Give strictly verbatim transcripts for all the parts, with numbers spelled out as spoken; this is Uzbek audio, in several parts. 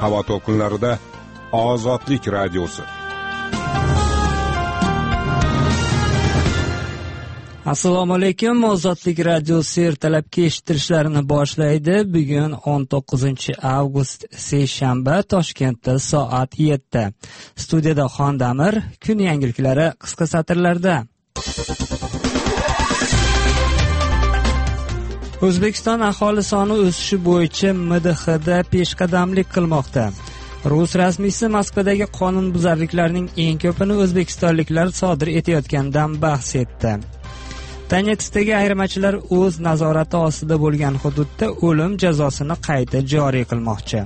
havo to'lqinlarida Ozodlik radiosi. Assalomu alaykum. Ozodlik radiosi ertalabki eshittirishlarini boshlaydi. Bugun o'n to'qqizinchi avgust seshanba, Toshkentda soat yetti. Studiyada Xondamir, kun yangiliklari qisqa satrlarda. O'zbekiston aholi soni o'sishi bo'yicha M D Xda peshqadamlik qilmoqda. Rus rasmiysi Moskvadagi qonunbuzarliklarning eng ko'pini o'zbekistonliklar sodir etayotganidan bahs etdi. Donetskdagi ayirmachilar o'z nazorati ostida bo'lgan hududda o'lim jazosini qayta joriy qilmoqchi.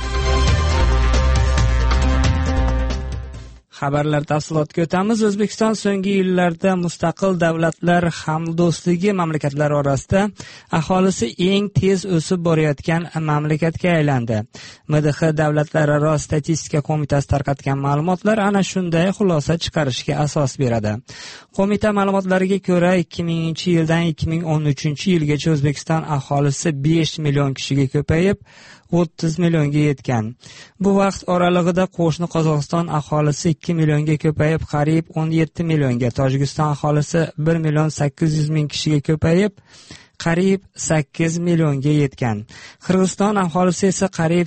Xabarlar tafsilotga o'tamiz. O'zbekiston so'nggi yillarda mustaqil davlatlar hamdo'stligi mamlakatlari orasida aholisi eng tez o'sib borayotgan mamlakatga aylandi. M D X davlatlararo statistika qo'mitasi tarqatgan ma'lumotlar ana shunday xulosa chiqarishga asos beradi. Qo'mita ma'lumotlariga ko'ra, ikki minginchi yildan ikki ming o'n uchinchi yilgacha O'zbekiston aholisi besh million kishiga ko'payib, o'ttiz millionga yetgan. Bu vaqt oralig'ida qo'shni Qozog'iston aholisi ikki millionga ko'payib, qariyb o'n yetti millionga, Tojikiston aholisi bir million sakkiz yuz ming kishiga ko'payib, qariyb sakkiz millionga yetgan. Qirg'iziston aholisi esa qariyb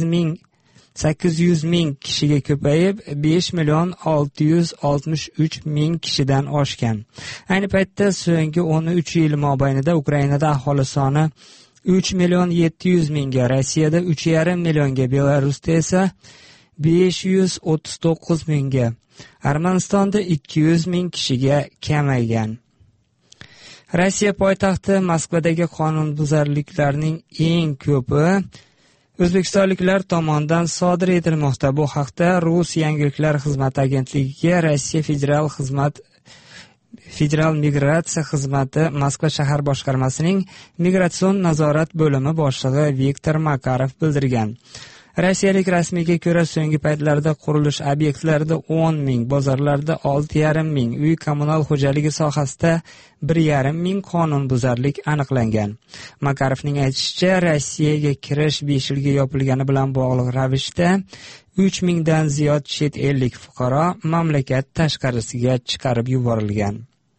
sakkiz yuz ming kishiga ko'payib, besh million olti yuz oltmish uch ming kishidan oshgan. Ayni paytda so'nggi o'n uch yil mobaynida Ukrainada aholi soni uch million yetti yuz mingga, Rossiyada uch yarim millionga, Belarusda esa besh yuz o'ttiz to'qqiz mingga, Armanistonda ikki yuz ming kishiga kamaygan. Rossiya poytaxti Moskvadagi qonunbuzarliklarning eng ko'pi o'zbekistonliklar tomonidan sodir etilmoqda. Bu haqda Rus yangiliklar xizmati agentligiga Rossiya federal xizmat Federal migratsiya xizmati Moskva shahar boshqarmasining migratsion nazorat bo'limi boshlig'i Viktor Makarov bildirgan. Rossiyalik rasmiyga ko'ra, so'nggi paytlarda qurilish obyektlarida o'n ming, bozorlarda olti yarim ming, uy kommunal xo'jaligi sohasida bir yarim ming qonunbuzarlik aniqlangan. Makarovning aytishicha, Rossiyaga kirish besh yilga yopilgani bilan bog'liq ravishda uch mingdan ziyod chet ellik fuqaro mamlakat tashqarisiga chiqarib yuborilgan.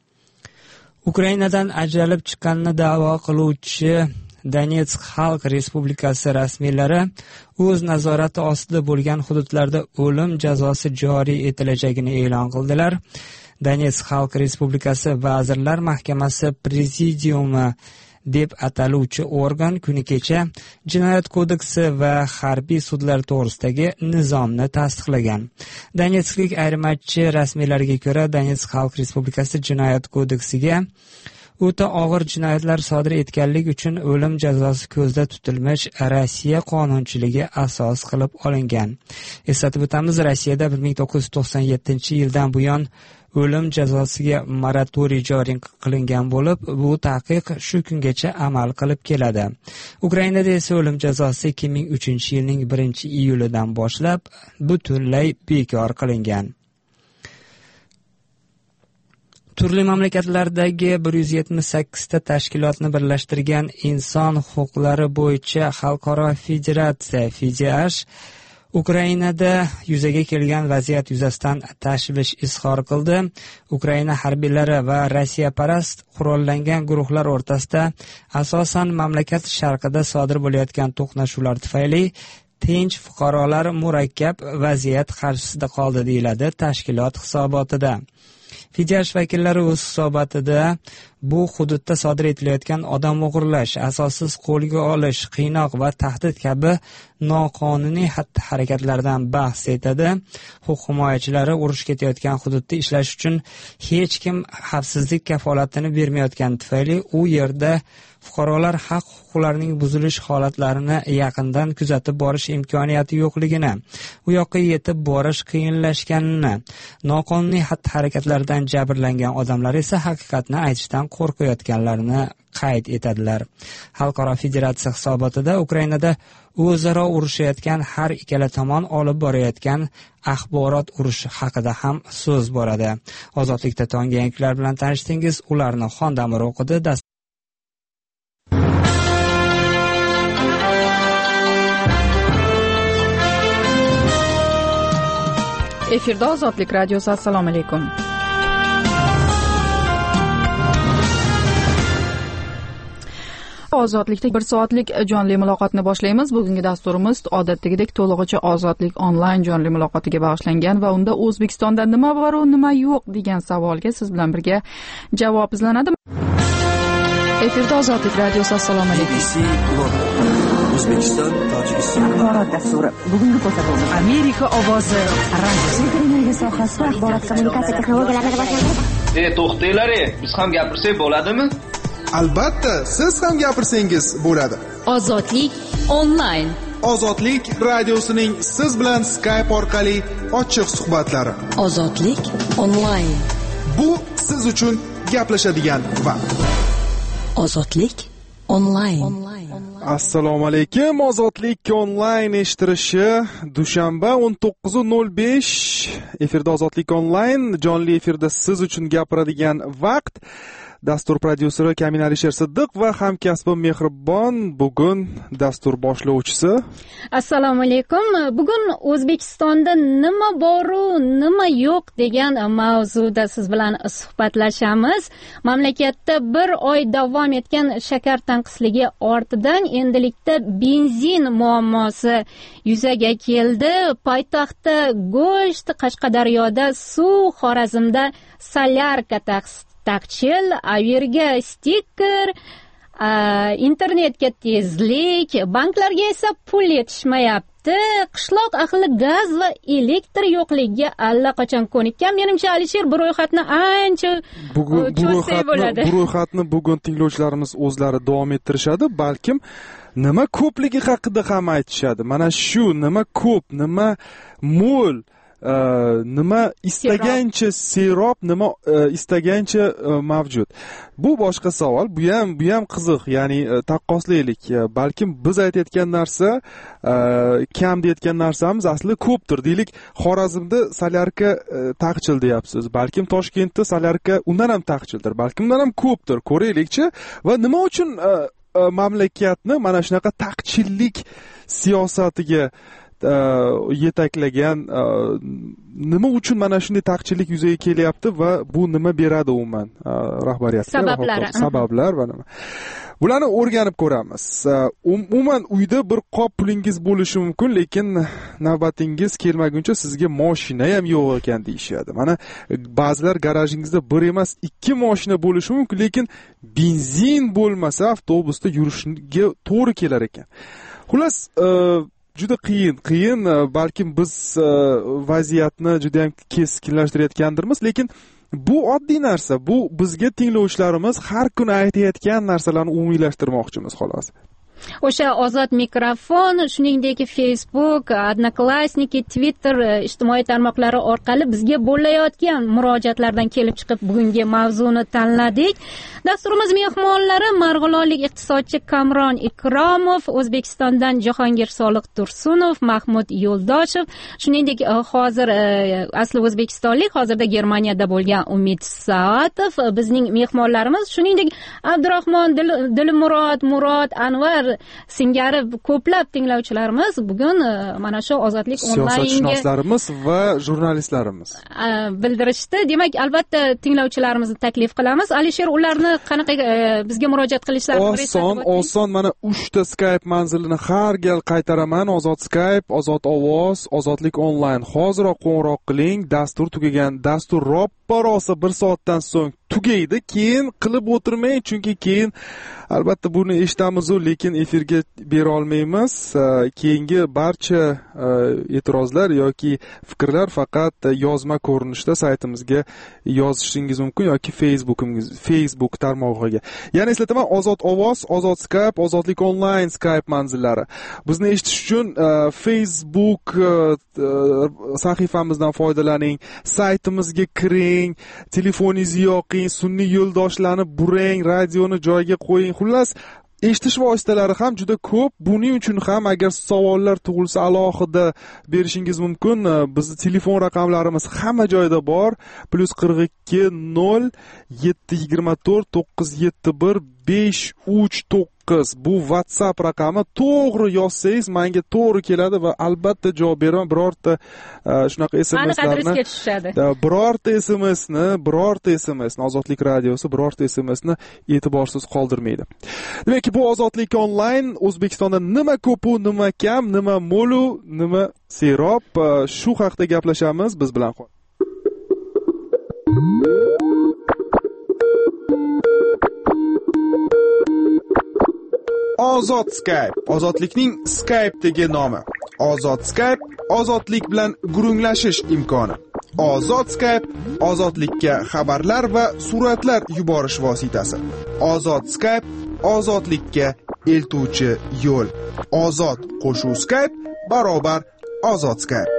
Ukrainadan ajralib chiqqanini da'vo qiluvchi Donetsk Xalq Respublikasi rasmiylari o'z nazorati ostida bo'lgan hududlarda o'lim jazosi joriy etilajagini e'lon qildilar. Donetsk Xalq Respublikasi Vazirlar Mahkamasi Prezidiumi deb ataluvchi organ kuni kecha Jinoyat kodeksi va harbiy sudlar to'g'risidagi nizomni tasdiqlagan. Donetsklik ayirmachi rasmiylarga ko'ra, Donetsk Xalq Respublikasi Jinoyat kodeksiga o'ta og'ir jinoyatlar sodir etganlik uchun o'lim jazosi ko'zda tutilmish Rossiya qonunchiligi asos qilib olingan. Eslatib o'tamiz, Rossiyada bir ming to'qqiz yuz to'qson yettinchi yildan buyon o'lim jazosiga moratoriy joriy qilingan bo'lib, bu taqiq shu kungacha amal qilib keladi. Ukrainada esa o'lim jazosi ikki ming uchinchi yilning birinchi iyulidan boshlab butunlay bekor qilingan. Turli mamlakatlardagi bir yuz yetmish sakkiz ta tashkilotni birlashtirgan inson huquqlari bo'yicha xalqaro federatsiya FIDH Ukrainada yuzaga kelgan vaziyat yuzasidan tashvish izhor qildi. Ukraina harbiylari va Rossiyaparast qurollangan guruhlar o'rtasida asosan mamlakat sharqida sodir bo'layotgan to'qnashuvlar tufayli tinch fuqarolar murakkab vaziyat qarshisida qoldi, deyiladi tashkilot hisobotida. FIDH vakillari o'z hisobotida bu hududda sodir etilayotgan odam o'g'irlash, asossiz qo'lga olish, qiynoq va tahdid kabi noqonuniy xatti-harakatlardan bahs etadi. Huquq himoyachilari urush ketayotgan hududda ishlash uchun hech kim xavfsizlik kafolatini bermayotgani tufayli u yerda fuqarolar haq-huquqlarining buzilish holatlarini yaqindan kuzatib borish imkoniyati yo'qligini, u yoqqa yetib borish qiyinlashganini, noqonuniy xatti-harakatlardan jabrlangan odamlar esa haqiqatni aytishdan qo'rqayotganlarini qayd etadilar. Xalqaro federatsiya hisobotida Ukrainada o'zaro urushayotgan har ikkala tomon olib borayotgan axborot urushi haqida ham so'z boradi. Ozodlikda tonggi yangiliklar bilan tanishdingiz, ularni Xondamir o'qidi. Efirda Ozodlik radiosi. Assalomu alaykum. Ozodlikda bir soatlik jonli muloqotni boshlaymiz. Bugungi dasturimiz odatdagidek to'lig'icha Ozodlik onlayn jonli muloqotiga bag'ishlangan va unda O'zbekistonda nima bor va nima yo'q degan savolga siz bilan birga javob izlanadi. Efirda Ozodlik radiosi. Assalomu alaykum. O'zbekiston, Tojikiston axborot dasturi. Bugungi ko'rsatuvimiz Amerika ovozi radiosi. Energiya sohasi va axborot kommunikatsiya texnologiyalarini boshlaymiz. E, to'xtanglar, biz ham gapirsak bo'ladimi? Albatta, siz ham gapirsangiz bo'ladi. Ozodlik onlayn. Ozodlik radiosining siz bilan Skype orqali ochiq suhbatlari. Ozodlik onlayn. Bu siz uchun gaplashadigan vaqt. Ozodlik onlayn. Assalomu alaykum. Ozodlik onlayn eshittirishi dushanba o'n to'qqiz nol besh efirda Ozodlik onlayn jonli efirda siz uchun gapiradigan vaqt. Dastur prodyuseri Kamin Alisher Siddiq va hamkasbim Mehribon bugun dastur boshlovchisi. Assalomu alaykum. Bugun O'zbekistonda nima bor-u, nima yo'q degan mavzuda siz bilan suhbatlashamiz. Mamlakatda bir oy davom etgan shakar tanqisligi ortidan endilikda benzin muammosi yuzaga keldi. Poytaxtda go'sht, Qashqadaryoda suv, Xorazmda solyarka taqchil, averga stiker, internetga tezlik, banklarga esa pul yetishmayapti. Qishloq ahli gaz va elektr yo'qligiga allaqachon ko'nikkan. Menimcha Alisher bu ro'yxatni ancha bugun bu ro'yxatni bu ro'yxatni bugun tinglovchilarimiz o'zlari davom ettirishadi, balkim nima ko'pligi haqida ham aytishadi. Mana shu nima ko'p, nima mo'l, nima istagancha serob, nima istagancha mavjud. Bu boshqa savol, bu ham bu ham qiziq, ya'ni taqqoslaylik. Balkim biz aytayotgan narsa, kam deyotgan narsamiz asli ko'pdir. Deylik, Xorazmda solyarka taqchil deyapsiz. Balkim Toshkentda solyarka undan ham taqchildir. Balkim undan ham ko'pdir. Ko'raylikchi va nima uchun mamlakatni mana shunaqa taqchillik siyosatiga yetaklagan, nima uchun mana shunday taqchillik yuzaga kelyapti va bu nima beradi umuman rahbariyatga? Sabablari. Sabablar va nima? Bularni o'rganib ko'ramiz. Umuman uyda bir qop pulingiz bo'lishi mumkin, lekin navbatingiz kelmaguncha sizga mashina ham yo'q ekan deyishadi. Mana ba'zilar garajingizda bir emas, ikki mashina bo'lishi mumkin, lekin benzin bo'lmasa avtobusda yurishga to'g'ri kelar ekan. Xullas, juda qiyin, qiyin, balkim biz vaziyatni juda ham keskinlashtirayotgandirmiz, lekin bu oddiy narsa. Bu bizga tinglovchilarimiz har kuni aytayotgan narsalarni umumiylashtirmoqchimiz xolos. O'sha ozod mikrofon, shuningdek Facebook, Odnoklassniki, Twitter ijtimoiy tarmoqlari orqali bizga bo'layotgan murojaatlardan kelib chiqib bugungi mavzuni tanladik. Dasturimiz mehmonlari marg'ilonlik iqtisodchi Kamron Ikromov, O'zbekistondan Jahongir Soliq Tursunov, Mahmud Yo'ldoshev, shuningdek hozir asli o'zbekistonlik, hozirda Germaniyada bo'lgan Umid Saatov bizning mehmonlarimiz. Shuningdek Abdurahmon Dilmurod, Murod, Anvar singari ko'plab tinglovchilarimiz bugun mana shu Ozodlik onlaynga siyosatshunoslarimiz va jurnalistlarimiz bildirishdi. Demak, albatta tinglovchilarimizni taklif qilamiz. Alisher, ularni qanaqa bizga murojaat qilishlarini oson, oson. Mana uchta Skype manzilini har gal qaytaraman. Ozod Skype, Ozod ovoz, Ozodlik onlayn. Hoziroq qo'ng'iroq qiling. Dastur tugagan, dastur roppa-rosa bir soatdan so'ng tugaydi. Keyin qilib o'tirmang, chunki keyin albatta buni eshitamiz, lekin efirga bera olmaymiz. Keyingi barcha e'tirozlar yoki fikrlar faqat yozma ko'rinishda saytimizga yozishingiz mumkin yoki Facebookingiz, Facebook tarmog'iga. Yana eslataman, Ozod ovoz, Ozod Skype, Ozodlik onlayn Skype manzillari. Bizni eshitish uchun Facebook sahifamizdan foydalaning, saytimizga kiring, telefoningizni yoqing, sun'iy yo'ldoshlarni burang, radioni joyiga qo'ying. Xullas, eshitish vositalari ham juda ko'p. Buning uchun ham agar savollar tug'ilsa alohida berishingiz mumkin. Bizning telefon raqamlarimiz hamma joyda bor. plus qirq ikki nol yetti yigirma to'rt to'qqiz yetti bir besh uch to'qqiz to'qqiz bu WhatsApp raqami. To'g'ri yozsangiz menga to'g'ri keladi va albatta javob beraman. Birorta shunaqa S M Slarni birorta S M Sni, birorta S M Sni Ozodlik radiosi birorta S M Sni e'tiborsiz qoldirmaydi. Demak, bu Ozodlik onlayn O'zbekistonda nima ko'pu, nima kam, nima mo'lu, nima serob, shu haqida gaplashamiz. Biz bilan qol. Ozod Skype, ozodlikning Skype'dagi nomi. Ozod Skype, ozodlik bilan gurunglashish imkoni. Ozod Skype, ozodlikka xabarlar va suratlar yuborish vositasi. Ozod Skype, ozodlikka eltuvchi yo'l. Ozod qo'shuv Skype barobar Ozod Skype.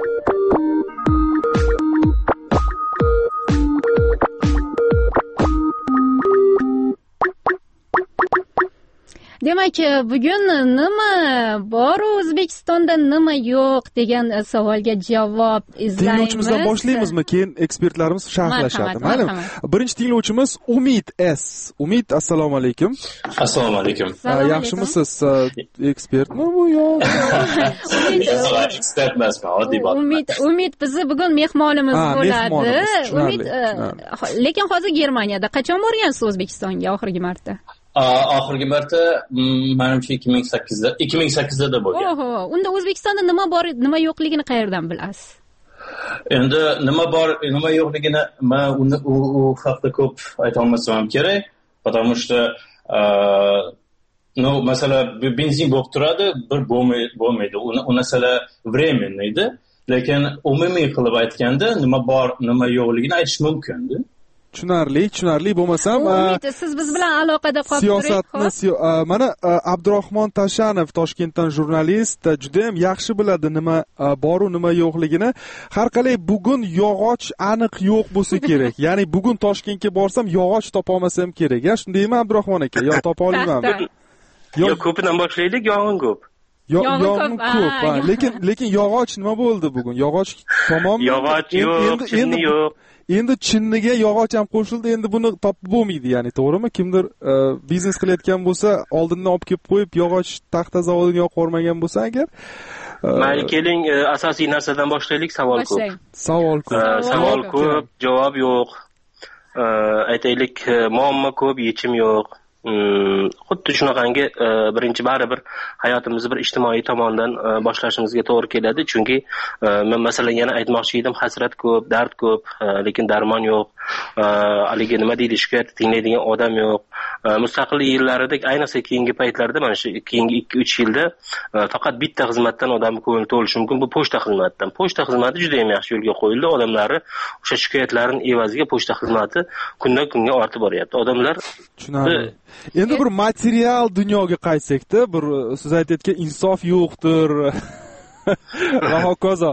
Demak, bugun nima bor O'zbekistonda, nima yo'q degan savolga javob izlaymiz. Tinglovchimizdan boshlaymizmi? Keyin ekspertlarimiz sharhlashadi. Mayli. Birinchi tinglovchimiz Umid S. Umid, assalomu alaykum. Assalomu alaykum. Yaxshimisiz? Ekspertmi bu yo? Ekspert emasman, oddiy bolaman. Umid, Umid bizni bugun mehmonimiz bo'ladi. Umid, lekin hozir Germaniyada. Qachon borgansiz O'zbekistonga oxirgi marta? Oxirgi marta menimcha ikki ming sakkizda ikki ming sakkizda bo'lgan. Oho, unda O'zbekistonda nima bor, nima yo'qligini qayerdan bilasiz? Endi nima bor, nima yo'qligini men uni u haqida ko'p ayta olmasam kerak, потому что ну, masalan, benzin bo'lib turadi, bir bo'lmaydi. U masala временный edi, lekin umumiy qilib aytganda nima bor, nima yo'qligini aytish mumkin-da. Tushunarli, tushunarli bo'lmasam, Umid, siz biz bilan aloqada qolib turing. Siyosatni, mana Abdurahmon Tashanov, Toshkentdan jurnalist, juda ham yaxshi biladi nima bor u nima yo'qligini. Har qalay bugun yog'och aniq yo'q bo'lsa kerak. Ya'ni bugun Toshkentga borsam yog'och topa olmasam kerak. Ya shundaymi Abdurahmon aka? Yo topa olmayman. Yo'q, ko'pidan boshlaylik, yog'in ko'p. Yog'in ko'p, lekin lekin yog'och nima bo'ldi bugun? Yog'och tamommi? Yog'och yo'q, chinni yo'q. Endi chinniga yog'och ham qo'shildi, endi buni topib bo'lmaydi, ya'ni to'g'rimi? Kimdir biznes qilayotgan bo'lsa, oldindan olib kelib qo'yib, yog'och taxta zavodini yoqib o'rmagan bo'lsa agar, mayli keling, asosiy narsadan boshlaylik, savol ko'p. Savol ko'p. Savol ko'p, javob yo'q. Aytaylik, muammo ko'p, yechim yo'q. Xuddi shunaqangi birinchi baribir hayotimizni bir ijtimoiy tomondan boshlashimizga to'g'ri keladi, chunki men masalan yana aytmoqchi edim, hasrat ko'p, dard ko'p, lekin darmon yo'q. Haligi nima deydi, shikoyat tinglaydigan odam yo'q. Mustaqillik yillarida, ayniqsa keyingi paytlarda, mana shu keyingi ikki uch yilda faqat bitta xizmatdan odamning ko'ngli to'lishi mumkin, bu pochta xizmatidan. Pochta xizmati juda ham yaxshi yo'lga qo'yildi. Odamlar o'sha shikoyatlarining evaziga pochta xizmati kundan kunga ortib boryapti. Odamlar tushunadi. Endi bir material dunyoga qaytsak-da, bir siz aytayotgan insof yo'qdir va hokazo.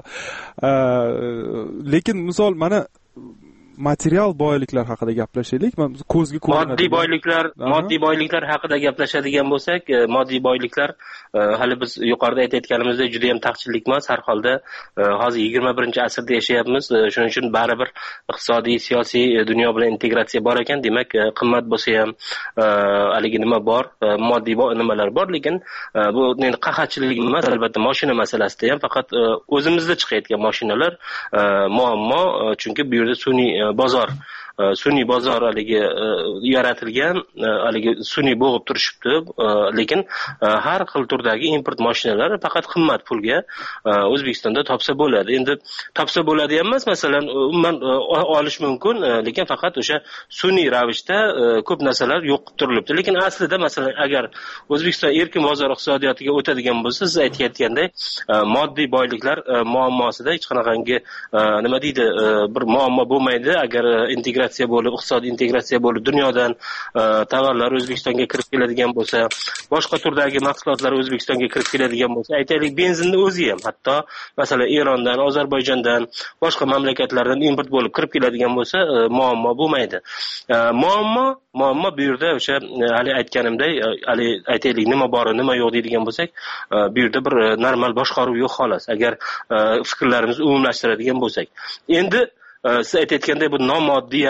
Lekin misol mana material boyliklar haqida gaplashaylik. Men ko'zga ko'rinadi. Moddiy boyliklar, moddiy boyliklar haqida gaplashadigan bo'lsak, moddiy boyliklar hali biz yuqorida aytayotganimizdek juda ham taqchillik emas. Har holda hozir yigirma birinchi asrda yashayapmiz. Shuning uchun baribir iqtisodiy, siyosiy dunyo bilan integratsiya bor ekan. Demak, qimmat bo'lsa ham haligi nima bor, moddiy nimalar bor, lekin bu endi qahatchilik emas, albatta mashina masalasida ham faqat o'zimizda chiqayotgan mashinalar muammo, chunki bu yerda sun'iy bozor sun'iy bozor haligi yaratilgan, haligi sun'iy bo'g'ib turishibdi, lekin har xil turdagi import mashinalari faqat qimmat pulga O'zbekistonda topsa bo'ladi. Endi topsa bo'ladi emas, masalan, umuman olish mumkin, lekin faqat o'sha sun'iy ravishda ko'p narsalar yo'q qilib turilibdi. Lekin aslida masalan, agar O'zbekiston erkin bozor iqtisodiyotiga o'tadigan bo'lsa, siz aytayotganday moddiy boyliklar muammosida hech qanaqangi nima deydi, bir muammo bo'lmaydi. Agar integratsiya bo'lib, iqtisodiy integratsiya bo'lib, dunyodan tovarlar O'zbekistonga kirib keladigan bo'lsa, boshqa turdagi mahsulotlar O'zbekistonga kirib keladigan bo'lsa, aytaylik, benzinni o'zi ham hatto masalan Erondan, Ozarbayjondan, boshqa mamlakatlardan import bo'lib kirib keladigan bo'lsa, muammo bo'lmaydi. Muammo muammo bu yerda o'sha hali aytganimdek, hali aytaylik, nima bor, nima yo'q deydigan bo'lsak, bu yerda bir normal boshqaruv yo'q xolos. Agar fikrlarimizni umumlashtiradigan bo'lsak, endi siz aytayotgandek bu nomoddiy ham,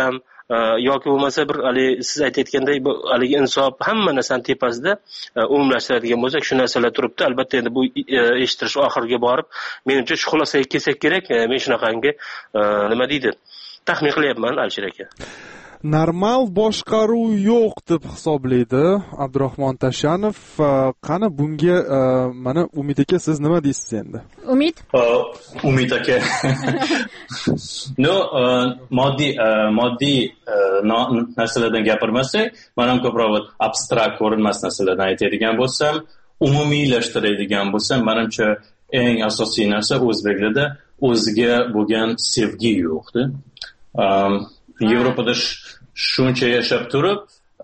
yoki bo'lmasa bir haligi siz aytayotganday bu haligi insof hamma narsani tepasida umumlashtiradigan bo'lsak shu narsalar turibdi. Albatta endi bu eshittirish oxiriga borib menimcha shu xulosaga kelsak kerak. Men shunaqangi nima deydi taxmin qilyapman Alisher aka. Normal boshqaruv yo'q deb hisoblaydi Abdurahmon Tashanov. Qani bunga mana Umid aka siz nima deysiz endi? Umid? Umid aka. No, moddiy moddiy narsalardan gapirmasak, mana ko'proq abstrakt ko'rinmas narsalardan aytadigan bo'lsam, umumiylashtiradigan bo'lsam, menimcha eng asosiy narsa o'zbeklarda o'ziga bo'lgan sevgi yo'qdi. Yevropada shuncha yashab turib,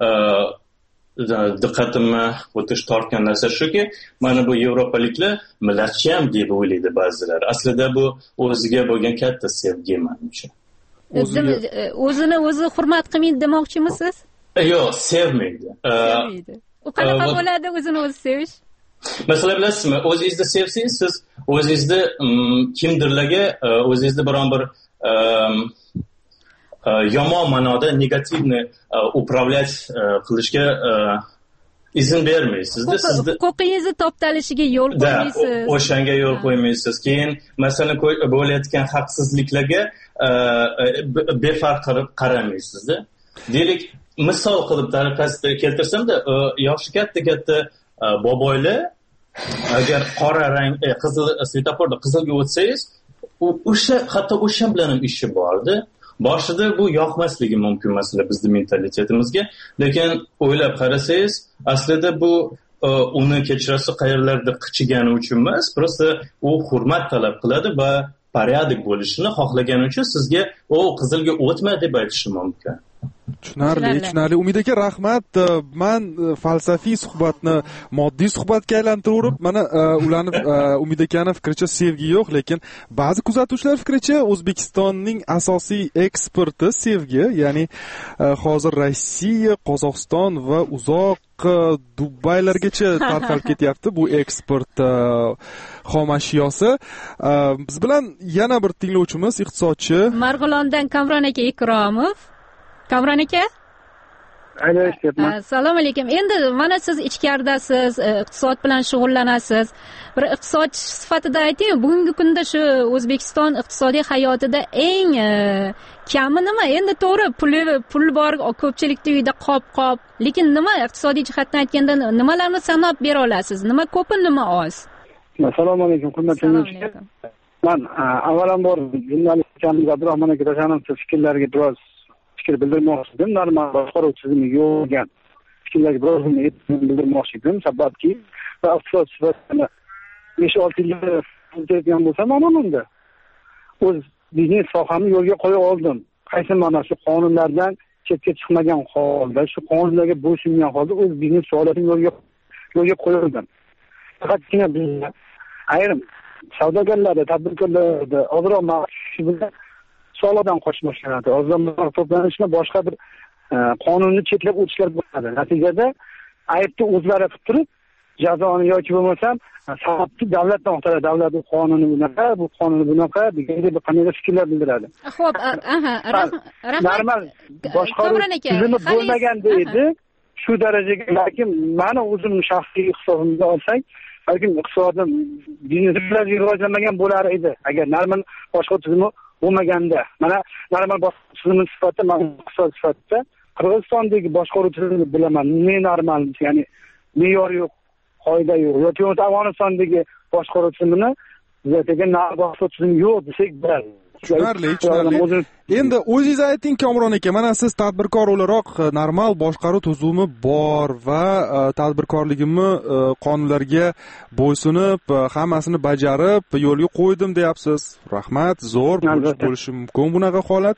diqqatimni o'tish tortgan narsa shuki, mana bu yevropaliklar millatcham deb o'ylaydi ba'zilar. Aslida bu o'ziga bo'lgan katta sevgi menimcha. O'zini o'zi hurmat qilmaydi demoqchimisiz? Yo'q, sevmaydi. Sevmaydi. U qanaqa bo'ladi o'zini o'zi sevish? Masalan, bilasizmi, o'zingizni sevsangiz, siz o'zingizni kimdirlarga o'zingizni biron bir yomon ma'noda negativni upravlять qilishga izn bermaysiz-da. Sizni huquqingizni toptalishiga yo'l qo'ymaysiz. O'shanga yo'l qo'ymaysiz. Keyin masalan bo'layotgan haqsizliklarga befarq qilib qaramaysiz-da. Deylik, misol qilib tarafdan keltirsam-da, yoshi katta-katta boboylar agar qora rang qizil svetoforda qizilga o'tsangiz, o'sha hatto o'sha bilan ham ishi bor-da. Boshida bu yoqmasligi mumkin masala bizning mentalitetimizga, lekin o'ylab qarasangiz, aslida bu uni kechirasi qayerlarda qichigani uchun emas, prosta u hurmat talab qiladi va porядок bo'lishini xohlagani uchun sizga "O, qizilga o'tma" deb aytishi mumkin. Tushunarli, tushunarli. Umid aka, rahmat. Men falsafiy suhbatni moddiy suhbatga aylantirib, mana ularni Umid akani fikricha sevgi yo'q, lekin ba'zi kuzatuvchilar fikricha O'zbekistonning asosiy eksporti sevgi, ya'ni hozir Rossiya, Qozog'iston va uzoq Dubaylargacha tarqalib ketyapti bu eksport xom ashyosi. Biz bilan yana bir tinglovchimiz, iqtisodchi Marg'ilondan Kamron aka Ikromov. Kamron aka? Assalomu alaykum. Endi mana siz ichkaridasiz, iqtisod bilan shug'ullanasiz. Bir iqtisodchi sifatida ayting, bugungi kunda shu O'zbekiston iqtisodiy hayotida eng kami nima? Endi to'g'ri, puli pul bor, ko'pchilikning uyida qop-qop, lekin nima iqtisodiy jihatdan aytganda nimalarni sanab bera olasiz? Nima ko'pi, nima oz? Assalomu alaykum, hurmatli tinglovchilar. Men avvalambor jurnalist Abdurahmon aka Tashanovning fikrlariga biroz fikr bildirmoqchi edim. Normal boshqaruv tizimi yo'qgan fikrlarga biroz bildirmoqchi edim. Sababki, iqtisod sifatida besh olti yil o'tayotgan bo'lsam, mana bunda o'z biznes sohamni yo'lga qo'ya oldim. Qaysi mana shu qonunlardan chetga chiqmagan holda, shu qonunlarga bo'ysungan holda o'z biznes faoliyatimni yo'lga yo'lga qo'ydim. Faqatgina bizda ayrim savdogarlarda, tadbirkorlarda ozroq ma'lumot bilan soliqdan qochib boshlanadi. Ozroq to'planishni boshqa bir qonunni chetlab o'tishlar bo'ladi. Natijada aybni o'zlari qilib turib, jazoni yoki bo'lmasam sababni davlatdan ortadi. Davlat bu qonuni bunaqa, bu qonuni bunaqa degandek bir qanday fikrlar bildiradi. Xo'p, aha, rahmat. Normal boshqaruv tizimi bo'lmaganda edi, shu darajaga, lekin meni o'zimning shaxsiy hisobimga olsak, balkim iqtisodim bizneslar rivojlanmagan bo'lar edi. Agar normal boshqaruv tizimi bo'lmaganda, mana normal boshqaruv tizimi sifatida, men iqtisod sifatida Qirg'izistondagi boshqaruv tizimini bilaman. Ne normal, ya'ni me'yor yo'q, qoida yo'q. Yoki Afg'onistondagi boshqaruv tizimini bizga boshqaruv tizimi yo'q desak bo'ladi. Tushunarli, tushunarli. Endi o'zingiz ayting, Kamron aka, mana siz tadbirkor o'laroq normal boshqaruv tuzumi bor va tadbirkorligimni qonunlarga bo'ysunib, hammasini bajarib, yo'lga qo'ydim deyapsiz. Rahmat, zo'r bo'lishi mumkin bunaqa holat.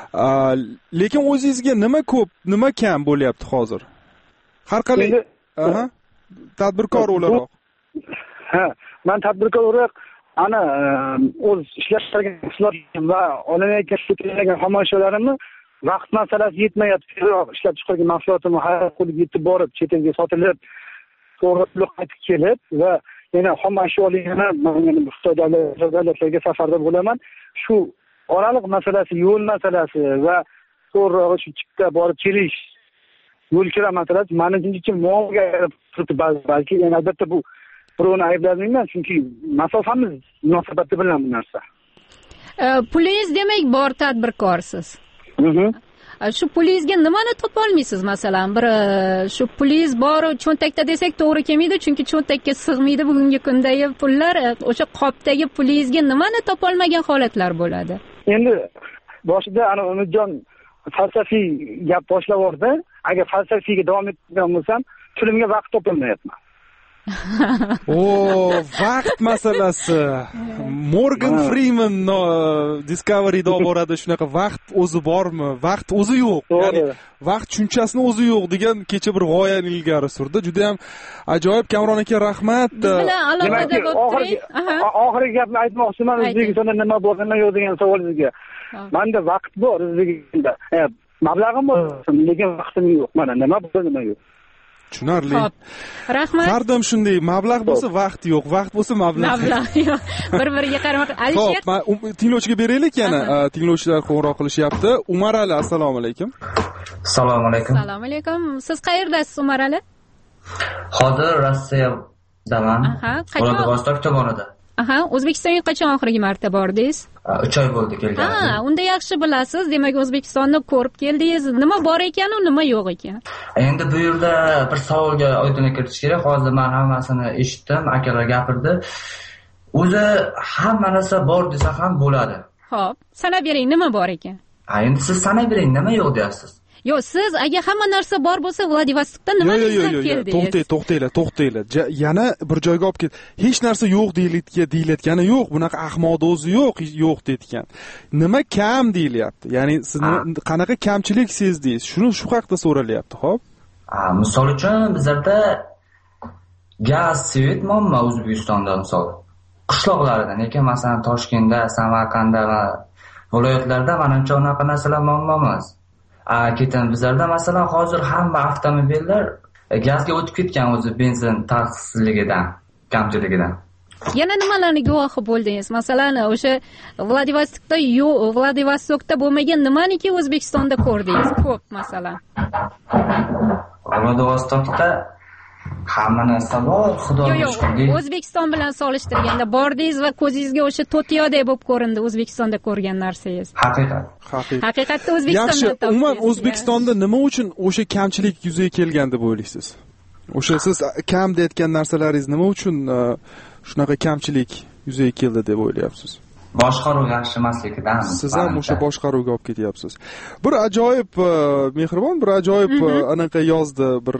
Lekin o'zingizga nima ko'p, nima kam bo'lyapti hozir? Har qalay, aha, tadbirkor o'laroq. Ha, men tadbirkor o'laroq ana o'z ishlashtirgan mahsulot va olinayotgan sotilgan xom ashyolarimni vaqt masalasi yetmayapti. Ishlab chiqargan mahsulotimni har qo'lga yetib borib, chet elga sotilib, to'g'ri qaytib kelib va yana xom ashyolarni men Xitoy davlatlarga safarda bo'laman. Shu oraliq masalasi, yo'l masalasi va to'g'rirog'i shu chipta borib kelish yo'l kira masalasi manimcha muammoga turibdi balki yani albatta bu birovni ayblamayman chunki masofamiz munosabati bilan bu narsa. Pulingiz demak bor tadbirkorsiz. Shu pulingizga nimani topolmaysiz masalan? Bir shu pulingiz bor cho'ntakda desak to'g'ri kelmaydi chunki cho'ntakka sig'maydi bugungi kundagi pullar. O'sha qopdagi pulingizga nimani topolmagan holatlar bo'ladi? Endi boshida ana Umidjon falsafiy gap boshlab yubordi. Agar falsafiyga davom etgan bo'lsam, pulimga vaqt topolmayapman. O, vaqt masalasi. Morgan Freeman no, Discovery'da olib boradi shunaqa vaqt o'zi bormi? Vaqt o'zi yo'q. Ya'ni vaqt tushunchasini o'zi yo'q degan kecha bir g'oyani ilgari surdi. Juda ham ajoyib. Kamron aka, rahmat. Bilan alohida bo'lib oxirgi gapni aytmoqchiman. O'zbekistonda nima bor, nima yo'q degan savolingizga. Menda vaqt bor O'zbekistonda. Mablag'im bor, lekin vaqtim yo'q. Mana nima bor, nima yo'q. Tushunarli. Rahmat. Qardim shunday, mablag' bo'lsa vaqt yo'q, vaqt bo'lsa mablag'. Mablag' yo'q. Bir-biriga qaramoq. Alisher. Xo'p, men tinglovchiga beraylik yana. Tinglovchilar qo'ng'iroq qilishyapti. Umar Ali, assalomu alaykum. Assalomu alaykum. Assalomu alaykum. Siz qayerdasiz Umar Ali? Hozir Rossiyadaman. Aha, qachon? Vladivostok tomonida. Aha, O'zbekistonga qachon oxirgi marta bordingiz? uch oy bo'ldi kelganim. Ha, unda yaxshi bilasiz. Demak, O'zbekistonni ko'rib keldingiz. Nima bor ekan u, nima yo'q ekan? Endi bu yerda bir savolga oydinlik kiritish kerak. Hozir men hammasini eshitdim, akalar gapirdi. O'zi hamma narsa bor desa ham bo'ladi. Xo'p, sanab bering, nima bor ekan? Ha, endi siz sanab bering, nima yo'q deyapsiz? Yo'q, siz agar hamma narsa bor bo'lsa, Vladivostokda nima izlab keldingiz? To'xtang, to'xtanglar, to'xtanglar. Yana bir joyga olib ket. Hech narsa yo'q deyilayotgani yo'q. Bunaqa ahmoqdo'zi yo'q, yo'q deyotgan. Nima kam deyilyapti? Ya'ni siz qanaqa kamchilik sezdingiz? Shuni shu haqda so'ralyapti, xo'p? Ha, misol uchun bizlarda gaz, svet muammo O'zbekistonda misol. Qishloqlarda, lekin masalan Toshkentda, Samarqandda va viloyatlarda menimcha unaqa narsalar muammo emas. A ketin bizlarda masalan hozir hamma avtomobillar gazga o'tib ketgan o'zi benzin tartibsizligidan, kamchiligidan. Yana nimalarni guvohi bo'ldingiz? Masalan, o'sha Vladivostokda yo'q, Vladivostokda bo'lmagan nimaniki O'zbekistonda ko'rdingiz? Ko'p masalan. Vladivostokda hamma narsa bor, xudoga shukr. O'zbekiston bilan solishtirganda bordingiz va ko'zingizga o'sha to'tiyoday bo'lib ko'rindi O'zbekistonda ko'rgan narsangiz. Haqiqat. Haqiqatda O'zbekistonda yaxshi, umuman O'zbekistonda nima uchun o'sha kamchilik yuzaga kelgan deb o'ylaysiz? O'sha siz kam deyotgan narsalaringiz nima uchun shunaqa kamchilik yuzaga keldi deb o'ylayapsiz? Boshqaruv yaxshi emasligidan. Siz ham o'sha boshqaruvga olib ketyapsiz. Bir ajoyib mehribon, bir ajoyib anaqa yozdi, bir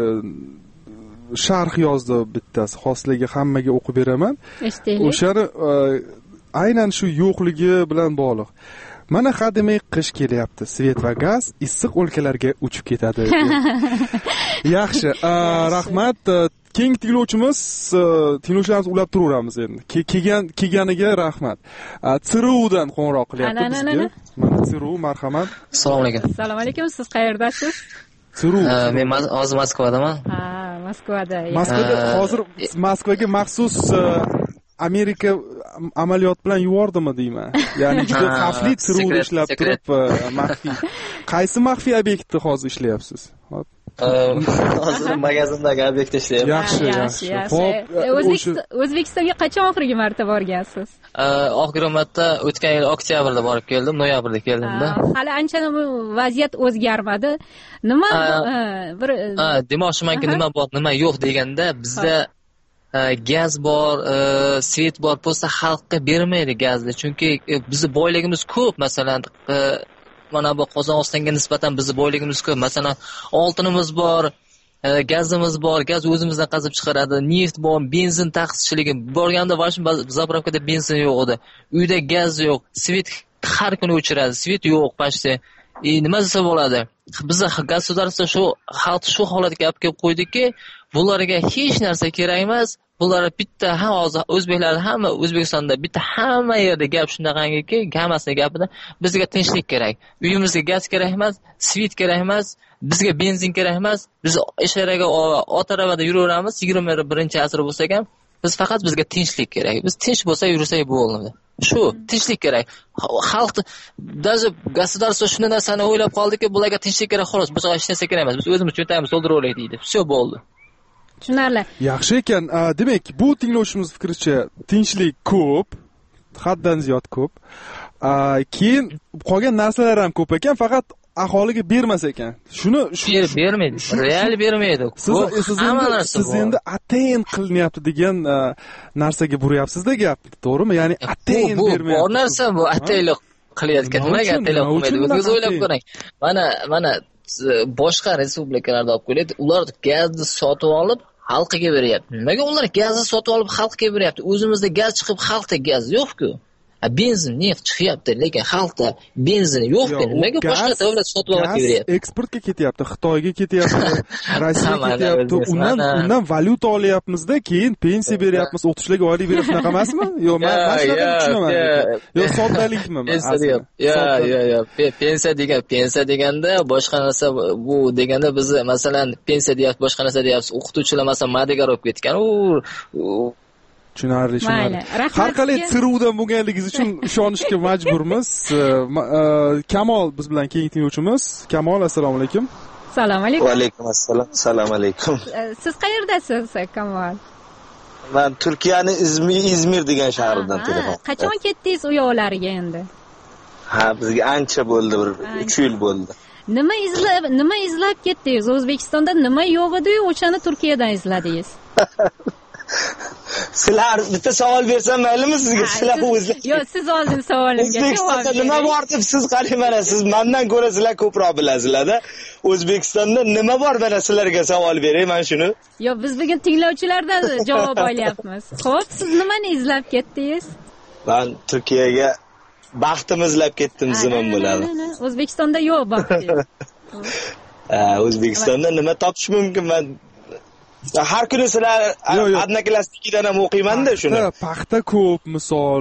sharh yozdi bittasi. Xosligi hammaga o'qib beraman. O'shani aynan shu yo'qligi bilan bog'liq. Mana hademay qish kelyapti. Svet va gaz issiq o'lkalarga uchib ketadi. Yaxshi, rahmat. Keng tinglovchimiz, tinglovchilarimiz ulab turaveramiz endi. Kelgan kelganiga rahmat. Tsirudan qo'ng'iroq qilyapti bizga. Mana Tsiru, marhamat. Assalomu alaykum. Assalomu alaykum. Siz qayerdasiz? Tsiru. Men hozir Moskvadaman. Ha, Moskvada. Moskvada hozir Moskvaga maxsus Amerika amaliyot bilan yubordimi deyman. Ya'ni juda xavfli Tsiruda ishlab turib, maxfiy. Qaysi maxfiy obyektda hozir ishlayapsiz? Hozir magazindagi obyektda ishlayapman. Yaxshi, yaxshi. Xo'p, O'zbekistonga qachon oxirgi marta borgansiz? Oxirgi marta o'tgan yil oktyabrda borib keldim, noyabrda keldim-da. Hali ancha vaziyat o'zgarmadi. Nima bir demoqchimanki, nima bor, nima yo'q deganda bizda gaz bor, svet bor bo'lsa xalqqa bermaydi gazni. Chunki bizning boyligimiz ko'p, masalan, mana bu Qozog'istonga nisbatan bizning boyligimiz ko'p. Masalan, oltinimiz bor, gazimiz bor, gaz o'zimizdan qazib chiqaradi, neft bor, benzin taqchilligi. Borganda vashim zapravkada benzin yo'q edi. Uyda gaz yo'q, svet har kuni o'chiradi, svet yo'q pashta. E nima desa bo'ladi? Bizning gosударство shu xalq shu holatga olib kelib qo'ydiki, bularga hech narsa kerak emas. Bular bitta ha hozir o'zbeklar hamma O'zbekistonda bitta hamma yerda gap shunaqangiki, hammasini gapida bizga tinchlik kerak. Uyimizga gaz kerak emas, svet kerak emas, bizga benzin kerak emas. Biz ishlarga ot aravada yuraveramiz, yigirma birinchi asr bo'lsak ham, biz faqat bizga tinchlik kerak. Biz tinch bo'lsak, yursak bo'ladi. shu tinchlik kerak. Xalq даже государство shunday narsani o'ylab qoldiki, bularga tinchlik kerak, xolos, boshqa hech narsa kerak emas. Biz o'zimiz cho'ntagimizni to'ldirib olaylik deydi. Все bo'ldi. Tushunarli. Yaxshi ekan. Demak, bu tinglovchimiz fikricha tinchlik ko'p, haddan ziyod ko'p. Keyin qolgan narsalar ham ko'p ekan, faqat aholiga bermas ekan. Shuni shu bermaydi. Real bermaydi. Hamma narsa. Siz endi atayin qilinyapti degan narsaga buryapsiz-da gapni, to'g'rimi? Ya'ni atayin bermayapti. Bu narsa bu ataylik qilayotgan. Nimaga ataylik qilmaydi? O'zingiz o'ylab ko'ring. Mana mana boshqa respublikalarda olib ko'raylik, ular gazni sotib olib xalqiga beryapti. Nimaga ular gazni sotib olib xalqiga beryapti? O'zimizda gaz chiqib, xalqda gaz yo'q-ku. Benzin, neft chiqyapti, lekin xalqda benzin yo'q-ku. Nimaga boshqa davlat sotib olib beryapti? Eksportga ketyapti, Xitoyga ketyapti, Rossiyaga ketyapti. Undan undan valyuta olyapmiz-da, keyin pensiya beryapmiz, o'qitishlarga oylik beryapti, shunaqa emasmi? Yo'q, men shunaqani tushunaman. Yo, soddalikmi? Pensiya yo, yo, yo, pensiya degan, pensiya deganda boshqa narsa bu deganda biz masalan pensiya deyapmiz, boshqa narsa deyapmiz. O'qituvchilar masalan madigar olib ketgan. U tushunarli, tushunarli. Har qalay siruvdan bo'lganligingiz uchun ishonishga majburmiz. Kamol biz bilan keyingi tinglovchimiz. Kamol, assalomu alaykum. Assalomu alaykum. Va alaykum assalom. Assalomu alaykum. Siz qayerdasiz, Kamol? Men Turkiyaning Izmir, Izmir degan shahridan telefon. Qachon ketdingiz u yoqlarga endi? Ha, bizga ancha bo'ldi, bir uch yil bo'ldi. Nima izlab, nima izlab ketdingiz? O'zbekistonda nima yo'q edi-yu, o'shani Turkiyadan izladingiz? Sizlar bitta savol bersam maylimi sizga? Sizlar o'zingizlar. Yo'q, siz oldin savolimga javob bering. Nima bor deb siz qarang, mana siz mendan ko'ra sizlar ko'proq bilasizlar-da. O'zbekistonda nima bor, mana sizlarga savol beray, men shuni. Yo'q, biz bugun tinglovchilardan javob olyapmiz. Xo'p, siz nimani izlab ketdingiz? Men Turkiyaga baxtim izlab ketdim, zimim bo'ladi. O'zbekistonda yo'q baxtingiz. Ha, O'zbekistonda nima topish mumkin? Men har kuni sizlar Adnaklasnikidan ham o'qiyman-da shuni. Paxta ko'p, misol,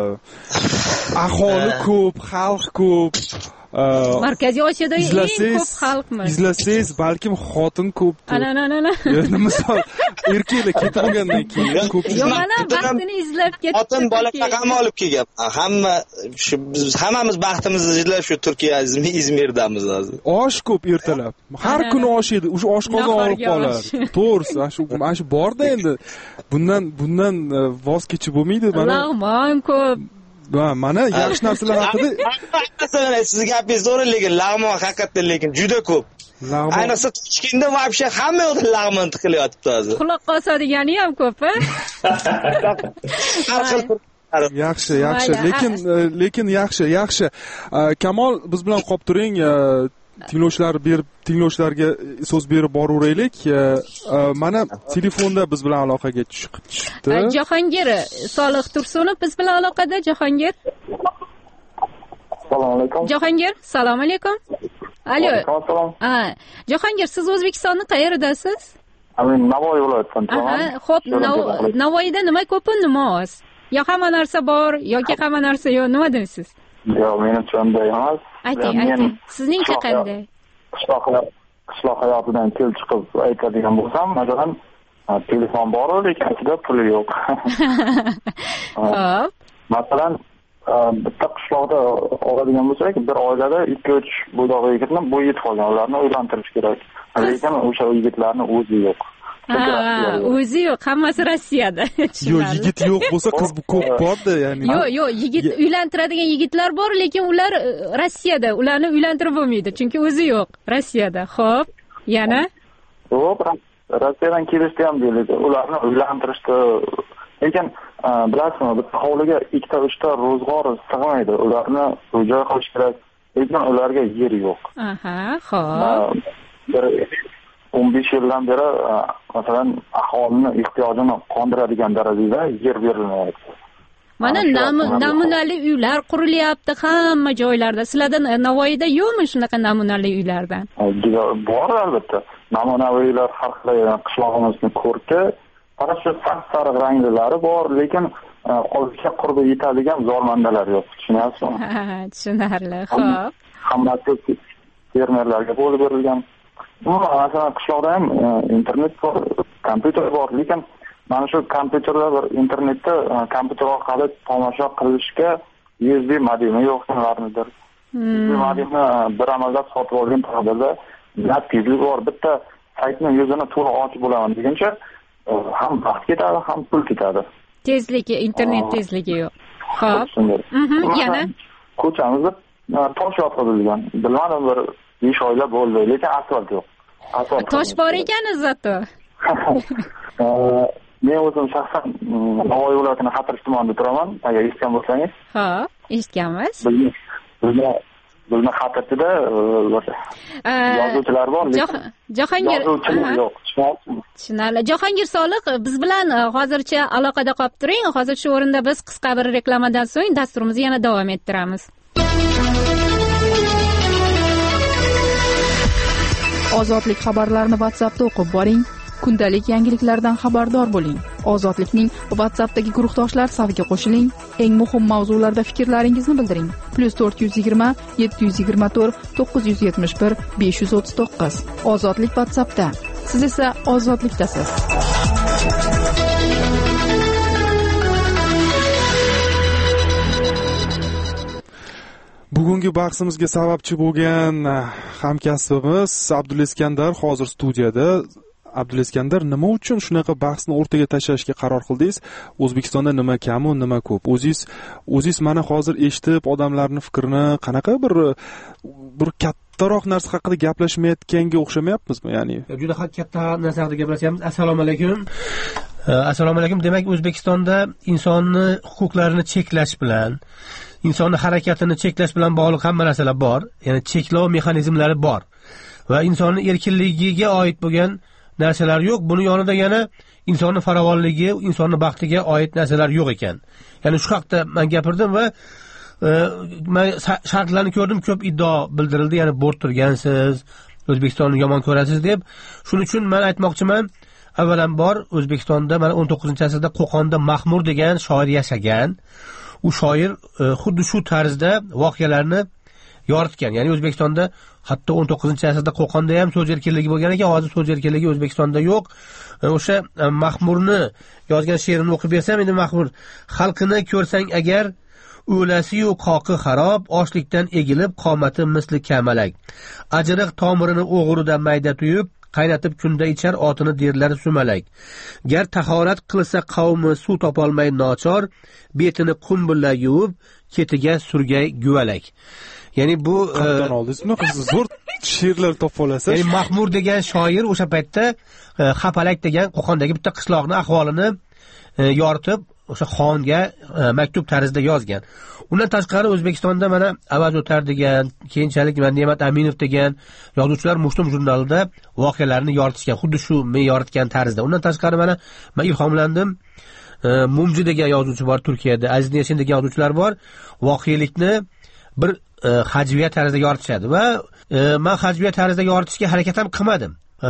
aholi ko'p, xalq ko'p. Markaziy Osiyoda eng ko'p xalqmiz. Izlasangiz, balkim xotin ko'pdir. Ana, ana, ana. Endi misol erkaklar ketib olgandan keyin ko'p. Yo'q, mana baxtini izlab ketdi. Xotin bola chaqamni olib kelgan. Hamma shu biz hammamiz baxtimizni izlab shu Turkiya Izmirdamiz hozir. Osh ko'p ertalab. Har kuni osh yedi. O'sha oshqozon olib qoladi. To'g'risi, shu mana shu borda endi. Bundan bundan voz kechib bo'lmaydi mana. Lag'mon ko'p. Va mana yaxshi narsalar haqida siz gapingiz to'g'ri, lekin lag'mon haqiqatdan lekin juda ko'p. Ayniqsa Toshkentda вообще hamma yoqda lag'mon tiqilyapti hozir. Quloqqa osadigani ham ko'p-a? Har xil. Yaxshi, yaxshi, lekin lekin yaxshi, yaxshi. Kamol, biz bilan qolib turing. Tinglovchilar berib, tinglovchilarga so'z berib boraveraylik. Mana telefonda biz bilan aloqaga chiqdi. Jahongir Solih Tursunov biz bilan aloqada. Jahongir. Assalomu alaykum. Jahongir, assalomu alaykum. Alo. Assalom. Ha, Jahongir, siz O'zbekistonning qayerdasiz? Men Navoiy viloyatidan turaman. Aha, xo'p, Navoiyda nima ko'p, nima oz? Yo hamma narsa bor, yoki hamma narsa yo'q, nima deysiz? Yo'q, menimcha unday emas. Ayting, ayting. Sizningcha qanday? Qishloq qishloq hayotidan kelib chiqib aytadigan bo'lsam, masalan, telefon bor, lekin ichida puli yo'q. Xo'p. Masalan, bitta qishloqda oladigan bo'lsak, bir oilada ikki uch bo'yoq yigitni bo'yi yetib qolgan, ularni uylantirish kerak. Lekin o'sha yigitlarni o'zi yo'q. Ha, o'zi yo'q, hammasi Rossiyada. Yo'q, yigit yo'q bo'lsa, qiz ko'p bor-da, ya'ni. Yo'q, yo'q, yigit uylantiradigan yigitlar bor, lekin ular Rossiyada, ularni uylantirib bo'lmaydi, chunki o'zi yo'q Rossiyada. Xo'p, yana? Yo'q, Rossiyadan kelishdi ham deyiladi. Ularni uylantirishdi. Lekin bilasizmi, bitta hovliga ikkita uchta ro'zg'or sig'maydi. Ularni uy-joy qilish kerak, lekin ularga yer yo'q. Aha, xo'p. o'n besh yildan beri masalan aholini ehtiyojini qondiradigan darajada yer berilmayapti. Mana namunali uylar qurilyapti hamma joylarda. Sizlarda Navoiyda yo'qmi shunaqa namunali uylardan? Bor albatta. Namunali uylar har xil qishlog'imizni ko'rki, ana shu sariq ranglilari bor, lekin qolishga qurbi yetadigan zormandalar yo'q. Tushunyapsizmi? Ha, tushunarli. Xo'p. Hammasi fermerlarga bo'lib berilgan. Masalan, qishloqda ham internet bor, kompyuter bor, lekin mana shu kompyuterda bir internetda kompyuter orqali tomosha qilishga U S B modemi yo'q sanarmidir. U S B modemni bir amallab sotib olgan taqdirda net tezlik bor. Bitta saytni yuzini to'liq ochib bo'laman deguncha ham vaqt ketadi, ham pul ketadi. Tezligi, internet tezligi yo'q. Xo'p. Mhm, yana ko'chamizda tosh yotqizilgan. Bilmadim, bir besh oylar bo'ldi, lekin asfalt yo'q. Asfalt. Tosh bor ekan zato. Men o'zim shaxsan Navoiy viloyatining Xatir tumanida turaman. Agar eshitgan bo'lsangiz. Ha, eshitganmiz. Bizni bizni Xatirda yozuvchilar bor, lekin Jahongir yo'q. Tushunarli. Jahongir Soliq biz bilan hozircha aloqada qolib turing. Hozir shu o'rinda biz qisqa bir reklamadan so'ng dasturimizni yana davom ettiramiz. Ozodlik xabarlarini WhatsAppda o'qib boring. Kundalik yangiliklardan xabardor bo'ling. Ozodlikning WhatsAppdagi guruhdoshlar safiga qo'shiling. Eng muhim mavzularda fikrlaringizni bildiring. plus to'rt yuz yigirma yetti yuz yigirma to'rt to'qqiz yuz yetmish bir besh yuz o'ttiz to'qqiz. Ozodlik WhatsAppda. Siz esa ozodlikdasiz. Bugungi bahsimizga sababchi bo'lgan hamkasbimiz Abduliskandar hozir studiyada. Abduliskandar, nima uchun shunaqa bahsni o'rtaga tashlashga qaror qildingiz? O'zbekistonda nima kam va nima ko'p? O'zingiz o'zingiz mana hozir eshitib odamlarning fikrini qanaqa bir bir kattaroq narsa haqida gaplashmayotganga o'xshamayapmizmi? Ya'ni juda katta narsa haqida gaplashyapmiz. Assalomu alaykum. Assalomu alaykum. Demak, O'zbekistonda insonni huquqlarini cheklash bilan, insonni harakatini cheklash bilan bog'liq hamma narsalar bor. Ya'ni cheklov mexanizmlari bor. Va insonning erkinligiga oid bo'lgan narsalar yo'q. Buni yonida yana insonning farovonligi, insonning baxtiga oid narsalar yo'q ekan. Ya'ni shu haqda men gapirdim va men shartlarni ko'rdim, ko'p iddao bildirildi. Ya'ni bo'rttirgansiz, O'zbekistonni yomon ko'rasiz deb. Shuning uchun men aytmoqchiman, avvalambor O'zbekistonda mana o'n to'qqizinchi asrda Qo'qonda Mahmur degan shoir yashagan. U shoir xuddi shu tarzda voqealarni yoritgan. Ya'ni O'zbekistonda hatto o'n to'qqizinchi asrda Qo'qonda ham so'z erkinligi bo'lgan ekan, hozir so'z erkinligi O'zbekistonda yo'q. O'sha Mahmurni yozgan she'rini o'qib bersam, endi Mahmur: xalqini ko'rsang agar o'lasi-yu qoqi xarob, ochlikdan egilib qomati misli kamalak. Ajriq tomirini o'g'ridan mayda tuyib, qaynatib kunda ichar otini derlar sumalak. Gar tahorat qilsa qavmi suv topolmay nochor, betini qum bilan yuvib, ketiga surgay guvalak. Ya'ni bu qatdan oldingizmi? Zo'r she'rlar topib olasiz. Ya'ni Mahmur degan shoir o'sha paytda Xapalak degan Qo'qondagi bitta qishloqni ahvolini yoritib, o'sha xonga maktub tarzida yozgan. Undan tashqari O'zbekistonda mana Avaz O'tar degan, keyinchalik mana Ne'mat Aminov degan yozuvchilar Mushtum jurnalida voqealarni yoritishgan, xuddi shu men yoritgan tarzda. Undan tashqari mana men ilhomlandim. Mumji degan yozuvchi bor Turkiyada, Aziz Nesin degan yozuvchilar bor. Voqelikni bir hajviya tarzda yoritishadi va men hajviya tarzda yoritishga harakat ham qilmadim.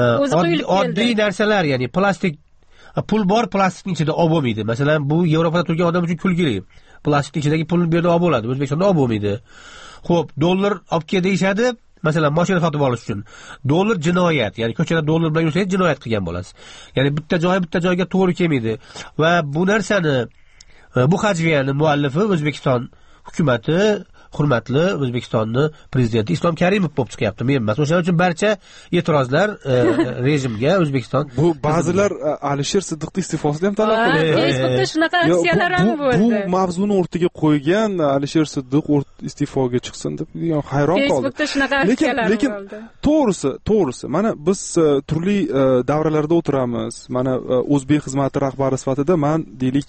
Oddiy narsalar, ya'ni plastik pul bor, plastikning ichida olib bo'lmaydi. Masalan, bu Yevropada turgan odam uchun kulgili. Plastikning ichidagi pulni bu yerda olib bo'ladi, O'zbekistonda olib bo'lmaydi. Xo'p, dollar olib kel deyshadi, masalan, mashina sotib olish uchun. Dollar jinoyat, ya'ni ko'chada dollar bilan yursangiz jinoyat qilgan bo'lasiz. Ya'ni bitta joy bitta joyga to'g'ri kelmaydi va bu narsani, bu hajviyani muallifi O'zbekiston hukumatı, hurmatli O'zbekistonni prezidenti Islom Karimov bo'lib chiqyapti, men emas. O'shaning uchun barcha e'tirozlar rejimga O'zbekiston. Bu ba'zilar Alisher Siddiqning iste'fosini ham talab qildi. Facebookda shunaqa aksiyalar ham bo'ldi. Bu mavzuni o'rtaga qo'ygan Alisher Siddiq iste'foga chiqsin deb hayron qoldim. Facebookda shunaqa aksiyalar bo'ldi. Lekin to'g'risi, to'g'risi, mana biz turli davralarda o'tiramiz. Mana O'zbek xizmati rahbari sifatida men deylik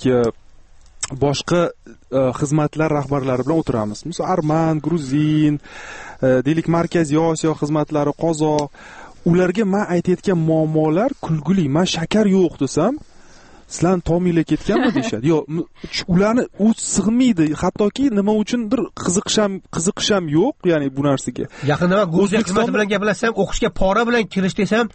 boshqa xizmatlar rahbarlari bilan o'tiramiz. Masalan, Arman, Gruzin, deylik Markaziy Osiyo xizmatlari, Qozoq. Ularga men aytayotgan muammolar kulgili. Men shakar yo'q desam, sizlar tominglar ketganmi deyshadi. Yo'q, ularni u sig'maydi. Hattoki nima uchun bir qiziqish ham qiziqish ham yo'q, ya'ni bu narsaga. Yaqinda men Gruziya xizmati bilan gaplashsam, o'qishga pora bilan kirish desam,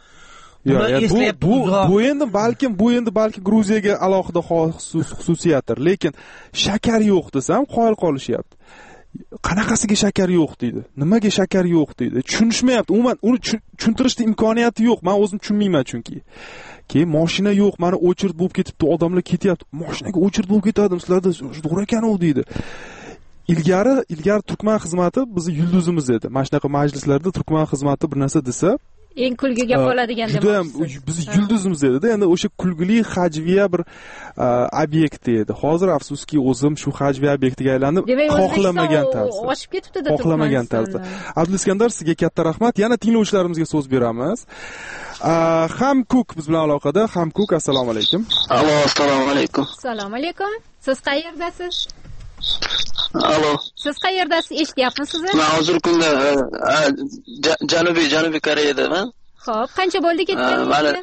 Bu bu bu endi balkim bu endi balki Gruziyaga alohida xususiyatdir, lekin shakar yo'q desam qoyil qolishyapti. Qanaqasiga shakar yo'q deydi? Nimaga shakar yo'q deydi? Tushunishmayapti. Umuman uni tushuntirishning imkoniyati yo'q. Men o'zim tushunmayman chunki. keyin mashina yo'q, mana o'chirt bo'lib ketibdi, odamlar ketyapti, mashinaga o'chirt bo'lib ketadi, sizlarda to'g'ri ekan u deydi. ilgari ilgari turkman xizmati bizni yulduzimiz edi. Mana shunaqa majlislarda turkman xizmati bir narsa desa, eng kulgi gap bo'ladigan demoqchisiz. Juda ham biz yulduzimiz edi-da, endi o'sha kulgili hajviya bir obyekt edi. Hozir afsuski o'zim shu hajviya obyektiga aylanib, xohlamagan tarzda. Oshib ketibdi-da, xohlamagan tarzda. Abdul Iskandar, sizga katta rahmat. Yana tinglovchilarimizga so'z beramiz. Hamkuk biz bilan aloqada. Hamkuk, assalomu alaykum. Alo, assalomu alaykum. Assalomu alaykum. Siz qayerdasiz? Alo. Siz qayerdasiz? Eshityapmisiz? Men hozir kunda Janubiy Janubiy Koreyadaman. Xo'p, qancha bo'ldi ketganingizga? Mana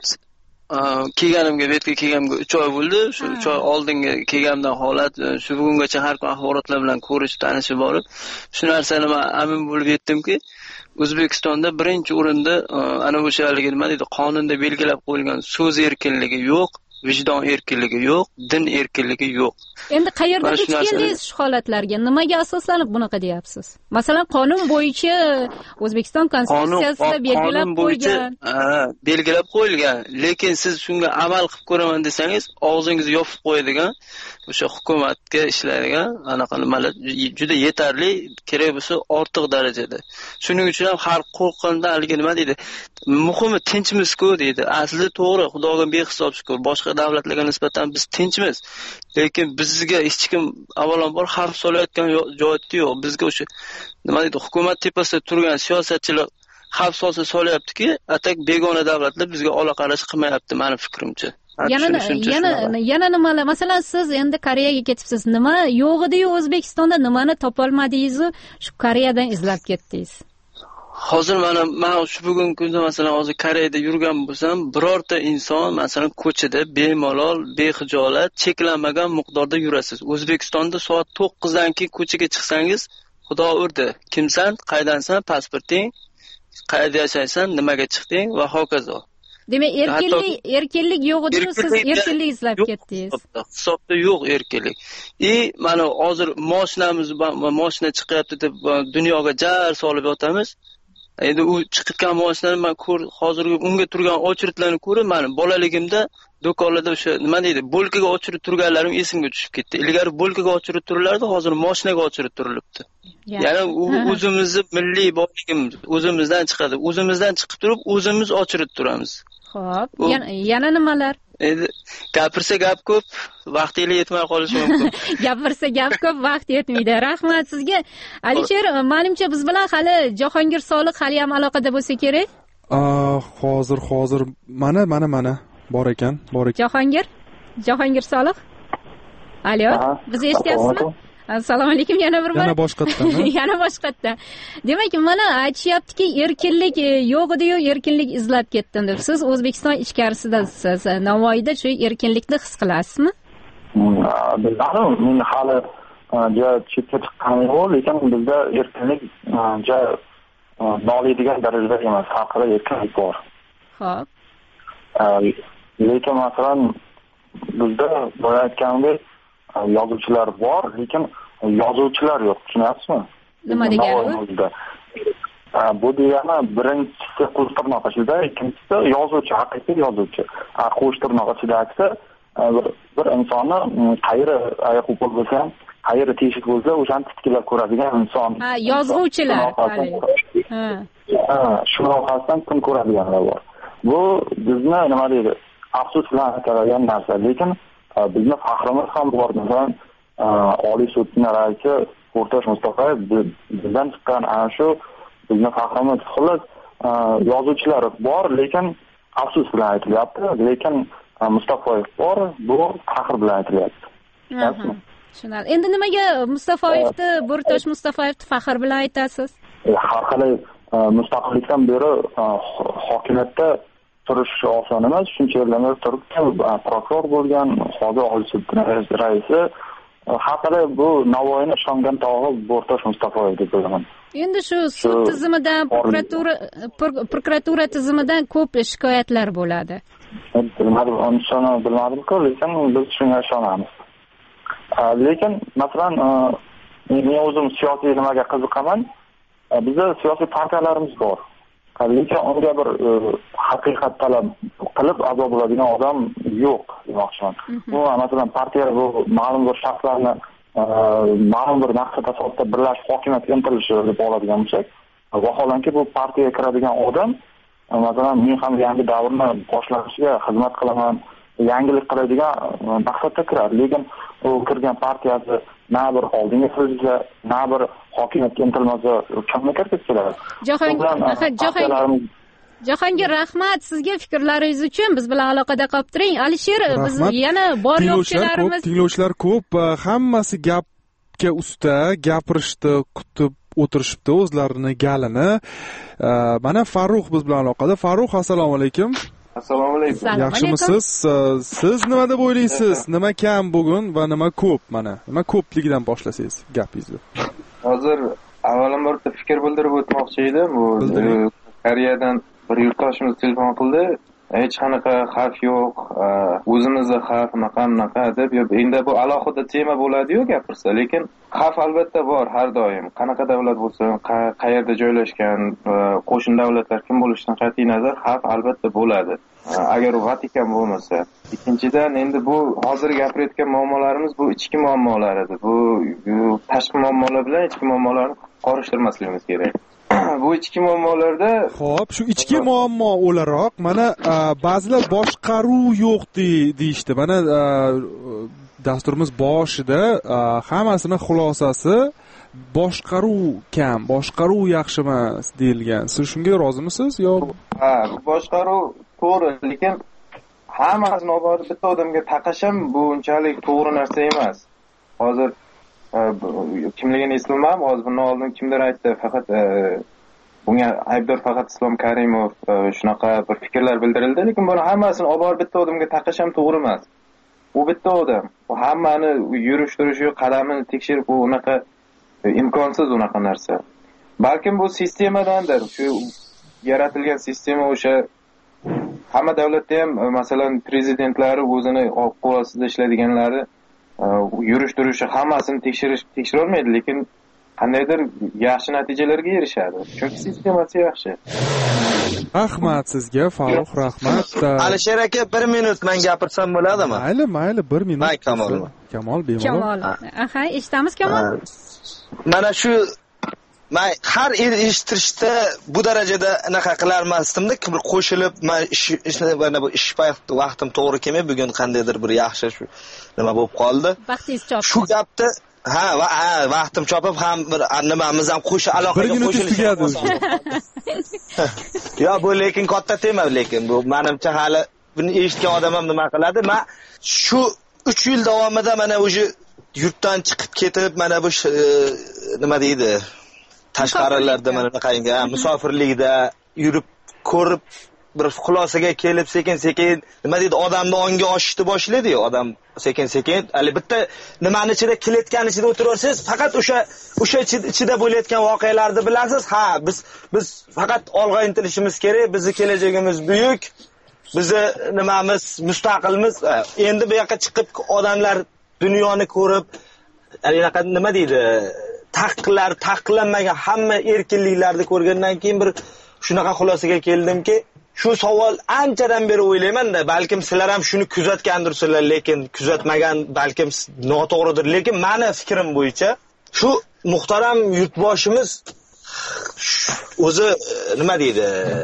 kelganimga, bu yerga kelganimga uch oy bo'ldi. Shu uch oy oldingi kelganimdan holat shu bugungacha har kun axborotlar bilan ko'rish, tanishib borib, shu narsani men amin bo'lib yetdimki, O'zbekistonda birinchi o'rinda ana o'sha haligi nima deydi, qonunda belgilab qo'yilgan so'z erkinligi yo'q, vijdon erkinligi yo'q, din erkinligi yo'q. Endi qayerda duch keldingiz shu holatlarga? Nimaga asoslanib bunaqa deyapsiz? Masalan, qonun bo'yicha O'zbekiston konstitutsiyasida belgilab qo'yilgan. belgilab qo'yilgan, lekin siz shunga amal qilib ko'raman desangiz, og'zingizni yopib qo'yadigan o'sha hukumatga ishlaydigan anaqa nimalar juda yetarli, kerak bo'lsa ortiq darajada. Shuning uchun ham har qo'rqqanda haligi nima deydi? Muhimi tinchmiz-ku deydi. Aslida to'g'ri, Xudoga behisob shukr. Boshqa davlatlarga nisbatan biz tinchmiz. Lekin bizga hech kim avvalambor xavf solayotgan joyi yo'q. Bizga o'sha nima deydi, hukumat tepasida turgan siyosatchilar xavf solsa solayaptiki, atak begona davlatlar bizga aloqalash qilmayapti, meni fikrimcha. Yana yana yana nimalar? Masalan, siz endi Koreyaga ketibsiz. Nima yo'q edi-yu O'zbekistonda, nimani topolmadingiz-u, shu Koreyadan izlab ketdingiz? Hozir mana men shu bugungi kunda masalan hozir Koreyada yurgan bo'lsam, birorta inson masalan ko'chada bemalol, bexijolat, cheklanmagan miqdorda yurasiz. O'zbekistonda soat to'qqiz dan keyin ko'chaga chiqsangiz, Xudo urdi. Kimsan, qaydansan, pasporting, qayerda yashaysan, nimaga chiqding va hokazo. Demak, erkinlik erkinlik yo'q edi, siz erkinlik izlab ketdingiz. Hisobda yo'q erkinlik. E, mana hozir mashinamiz mashina chiqyapti deb dunyoga jar solib yotamiz. Endi u chiqgan mashinalarni men ko'r, hozirgi unga turgan ochirtlarni ko'rib, men bolaligimda do'konlarda o'sha nima deydi, bo'lkaga ochirib turganlarim esimga tushib ketdi. Ilgari bo'lkaga ochirib turlardi, hozir mashinaga ochirib turilibdi. Ya'ni u o'zimizni milliy boyligimiz, o'zimizdan chiqadi. O'zimizdan chiqib turib, o'zimiz ochirib turamiz. Xo'p, yana nimalar? Endi gapirsa gap ko'p, vaqtingiz yetmay qolishi mumkin. Gapirsa gap ko'p, vaqt yetmaydi. Rahmat sizga. Alisher, menimcha biz bilan hali Jahongir Soliq hali ham aloqada bo'lsa kerak. Hozir, hozir mana, mana, mana bor ekan, bor ekan. Jahongir? Jahongir Soliq? Alo, bizni eshityapsizmi? Assalomu alaykum yana bir bor. Yana boshqatdan. Yana boshqatdan. Demak, mana aytishyaptiki, erkinlik yo'q edi-yu, erkinlik izlab ketdim deb. Siz O'zbekiston ichkarisidasiz. Navoiyda shu erkinlikni his qilasizmi? Bilmadim, men hali ja chetga chiqqanim yo'q, lekin bizda erkinlik ja noliydigan darajada emas, haqida erkinlik bor. Xo'p. Lekin masalan bizda boya aytganimdek yozuvchilar bor, lekin yozuvchilar yo'q, tushunyapsizmi? Nima degani? Bu degani birinchisi qo'sh tirnoq ichida, ikkinchisi yozuvchi, haqiqiy yozuvchi. Qo'sh tirnoq ichidagisi bir insonni qayeri oyoq qo'l bo'lsa ham, qayeri teshik bo'lsa, o'shani titkilab ko'radigan inson. Ha, yozuvchilar. Ha. Ha, shu orqasidan kun ko'radiganlar bor. Bu bizni nima deydi? Afsus bilan aytiladigan narsa, lekin bizni faxrimiz ham bor. Masalan, Oliy sudning raisi O'rtosh Mustafayev bizdan chiqqan ana shu bizni faxrimiz. Xullas, yozuvchilar bor, lekin afsus bilan aytilyapti. Lekin Mustafayev bor, bu faxr bilan aytilyapti. Tushunarli. Endi nimaga Mustafoyevni, Bo'rtosh Mustafoyevni faxr bilan aytasiz? Har qalay mustaqillikdan beri hokimiyatda turish oson emas. Shuncha yillar turib, prokuror bo'lgan, hozir Oliy sud raisi. Har qalay bu Navoiyni ishongan tog'i Bo'rtosh Mustafoyev deb bilaman. Endi shu sud tizimidan, prokuratura prokuratura tizimidan ko'p shikoyatlar bo'ladi. Bilmadim, uni bilmadim-ku, lekin biz shunga ishonamiz. Lekin masalan, men o'zim siyosiy nimaga qiziqaman. Bizda siyosiy partiyalarimiz bor. lekin unga bir haqiqat talab qilib a'zo bo'ladigan odam yo'q demoqchiman. Bu masalan partiya bu ma'lum bir shaxslarni ma'lum bir maqsad asosida birlashib hokimiyatga intilishi deb oladigan bo'lsak, vaholanki bu partiyaga kiradigan odam masalan men ham yangi davrni boshlanishiga xizmat qilaman, yangilik qiladigan maqsadda kiradi, lekin u kirgan partiyasi na bir oldinga siljsa, na bir hokimiyatga intilmasa, kimga kirib keladi? Jahongir Jahongir, rahmat sizga fikrlaringiz uchun. Biz bilan aloqada qolib turing. Alisher, biz yana bor yo'qchilarimiz, tinglovchilar ko'p, hammasi gapga usta, gapirishdi, kutib o'tirishibdi o'zlarini galini. Mana Farruh biz bilan aloqada. Farruh, assalomu alaykum. Assalomu alaykum. Yaxshimisiz? Siz nima deb o'ylaysiz? Nima kam bugun va nima ko'p? Mana nima ko'pligidan boshlasangiz gapingizni. Hozir avvalambor fikr bildirib o'tmoqchi edim. Bu Koreyadan bir yurtdoshimiz telefon qildi. Hech qanaqa xavf yo'q, o'zimizda xavf naqa-naqa deb. Endi bu alohida tema bo'ladi-yu gapirsa, lekin xavf albatta bor har doim. Qanaqa davlat bo'lsin, qayerda joylashgan, qo'shni davlatlar kim bo'lishidan qat'iy nazar xavf albatta bo'ladi. Agar u Vatikan bo'lmasa. Ikkinchidan, endi bu hozir gapirayotgan muammolarimiz bu ichki muammolar edi. Bu tashqi muammolar bilan ichki muammolarni qorishtirmasligimiz kerak. Bu ichki muammolarda, xo'p, shu ichki muammo o'laroq mana ba'zilar boshqaruv yo'q deyishdi. Mana dasturimiz boshida hammasini xulosasi boshqaruv kam, boshqaruv yaxshi emas deyilgan. Siz shunga rozimisiz yo? Ha, boshqaruv to'g'ri, lekin hammasini olib borib bitta odamga taqash ham bu unchalik to'g'ri narsa emas. Hozir kimligini eslamayman, hozir bundan oldin kimdir aytdi, faqat bunga aybdor faqat Islom Karimov shunaqa bir fikrlar bildirildi, lekin buni hammasini olib borib bitta odamga taqash ham to'g'ri emas. U bitta odam, u hammani yurish turishi, qadamini tekshirib, u unaqa imkonsiz unaqa narsa. Balkim bu sistemadandir, shu yaratilgan sistema o'sha hamma davlatda ham masalan prezidentlari o'zini qo'l ostida ishlaydiganlari yurish turishi hammasini tekshirish tekshira olmaydi, lekin qandaydir yaxshi natijalarga erishadi. Chunki sistemasi yaxshi. Rahmat sizga, Farruh, rahmat. Alisher aka, bir minut men gapirsam bo'ladimi? Mayli, mayli, bir minut. May Kamol. Kamol bemalol. Kamol. Aha, eshitamiz Kamol. Mana shu men har eshittirishda bu darajada anaqa qilarmasdimda, bir qo'shilib, men ishni mana bu ish vaqtim to'g'ri kelmay, bugun qandaydir bir yaxshi shu nima bo'lib qoldi. Vaqtingiz chopdi. Shu gapni ha, va vaqtim chopib ham bir nimamiz ham qo'shib aloqaga qo'shilish. Yo, bu lekin katta tema, lekin bu menimcha hali buni eshitgan odam ham nima qiladi? Men shu uch yil davomida mana o'sha yurtdan chiqib ketib, mana bu nima deydi? Tashqarilarda mana qanday musofirlikda yurib ko'rib bir xulosaga kelib sekin-sekin nima deydi, odamni onga oshishni boshlaydi-yu, odam sekin-sekin hali bitta nimani ichida kiletgan ichida o'tirasiz, faqat o'sha o'sha ichida bo'layotgan voqealarni bilasiz. Ha, biz biz faqat olg'a intilishimiz kerak, bizning kelajagimiz buyuk, bizni nimamiz mustaqilmiz. Endi bu yoqqa chiqib odamlar dunyoni ko'rib, anaqa nima deydi, taqiqlar, taqiqlanmagan hamma erkinliklarni ko'rgandan keyin bir shunaqa xulosaga keldimki, shu savol anchadan beri o'ylayman-da, balkim sizlar ham shuni kuzatgandirsizlar, lekin kuzatmagan balkim noto'g'ridir, lekin meni fikrim bo'yicha shu muhtaram yurtboshimiz o'zi nima deydi,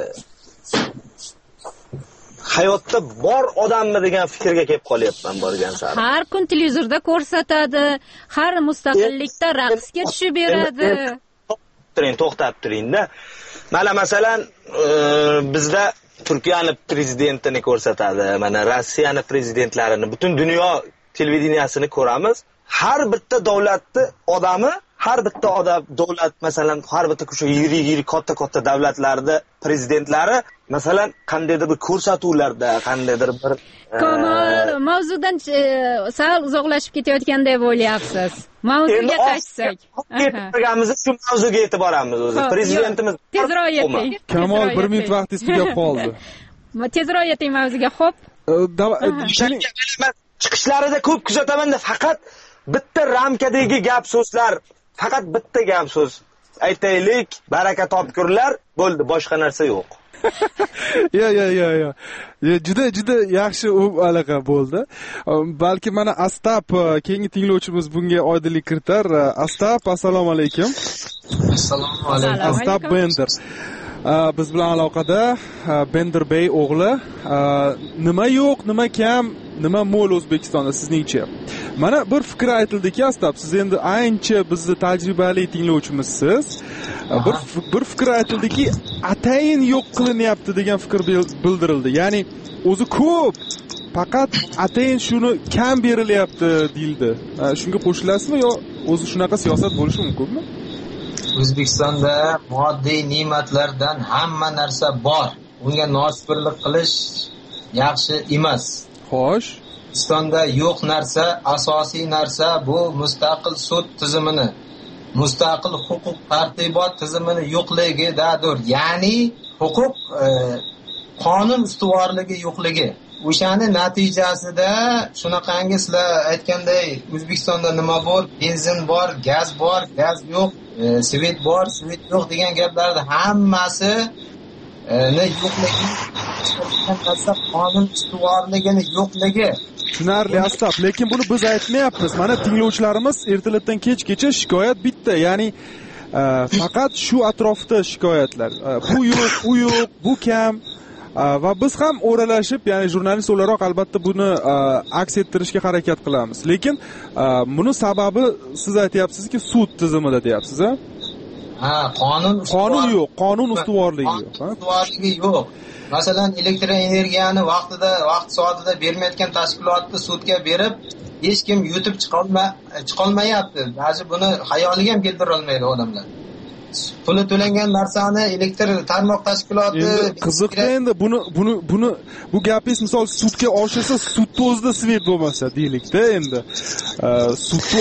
hayotda bor odammi degan fikrga kelib qolyapman borgan sari. Har kun televizorda ko'rsatadi, har mustaqillikda raqsga tushib beradi. Turing, to'xtab turing-da. Mana masalan, bizda Turkiyani prezidentini ko'rsatadi, mana Rossiyani prezidentlarini, butun dunyo televideniyasini ko'ramiz. Har bitta davlatni odami, har bitta odam davlat, masalan, har bitta o'sha yirik-yirik katta-katta davlatlarda prezidentlari masalan qandaydir bir ko'rsatuvlarda, qandaydir bir Kamol, mavzudan sal uzoqlashib ketayotganda deb o'ylayapsiz. Mavzuga qaytsak. Programimiz shu mavzuga yetib boramiz o'zi. Prezidentimiz tezroq yeting. Kamol, bir minut vaqtingiz tugab qoldi. Tezroq yeting mavzuga, xo'p. Chiqishlarida ko'p kuzataman-da, faqat bitta ramkadagi gap so'zlar, faqat bitta gap so'z aytaylik, baraka topkurlar, bo'ldi, boshqa narsa yo'q. yo yo yo yo juda juda yaxshi aloqa bo'ldi. Balki mana Astap keyingi tinglovchimiz bunga oydinlik kiritar. Astap, assalomu alaykum. Assalomu alaykum. Astap Bender biz bilan aloqada. Bender Bey o'g'li. Nima yo'q, nima kam, nima mo'l O'zbekistonda sizningcha? Mana bir fikr aytildiki, Astap, siz endi ancha bizni tajribali tinglovchimizsiz. Bir bir fikr aytildiki, atayin yo'q qilinyapti degan fikr bildirildi. Ya'ni o'zi ko'p, faqat atayin shuni kam berilyapti deyildi. Shunga qo'shilasizmi yo o'zi shunaqa siyosat bo'lishi mumkinmi? O'zbekistonda moddiy ne'matlardan hamma narsa bor. Unga nosibirlik qilish yaxshi emas. Xo'sh, O'zbekistonda yo'q narsa, asosiy narsa bu mustaqil sud tizimini, mustaqil huquq tartibot tizimini yo'qligidadir. Ya'ni huquq e, qonun ustuvorligi yo'qligi. O'shani natijasida shunaqangi sizlar aytganday O'zbekistonda nima bor? Benzin bor, gaz bor, gaz yo'q, e, svet bor, svet yo'q degan gaplarni hammasi e, ne yo'qligi, qonun ustuvorligini yo'qligi. Tushunarli Astap, lekin buni biz aytmayapmiz. Mana tinglovchilarimiz ertalabdan kechgacha shikoyat bitta, ya'ni e, faqat shu atrofda shikoyatlar. E, bu yo'q, u yo'q, bu kam. Va biz ham o'ralashib, ya'ni jurnalist o'laroq albatta buni aks ettirishga harakat qilamiz. Lekin buni sababi siz aytyapsizki, sud tizimida deyapsiz, ha? Ha, qonun qonun yo'q, qonun ustuvorligi yo'q, ha? Ustuvorligi yo'q. Masalan, elektr energiyani vaqtida, vaqt soatida bermayotgan tashkilotni sudga berib, hech kim yutib chiqolma chiqolmayapti. Ba'zi buni xayoliga ham keltira olmaydi odamlar. Puli to'langan narsani elektr tarmoq tashkiloti qiziqda endi buni buni buni bu gapingiz misol sudga oshirsa sudda o'zida svet bo'lmasa deylikda endi sudda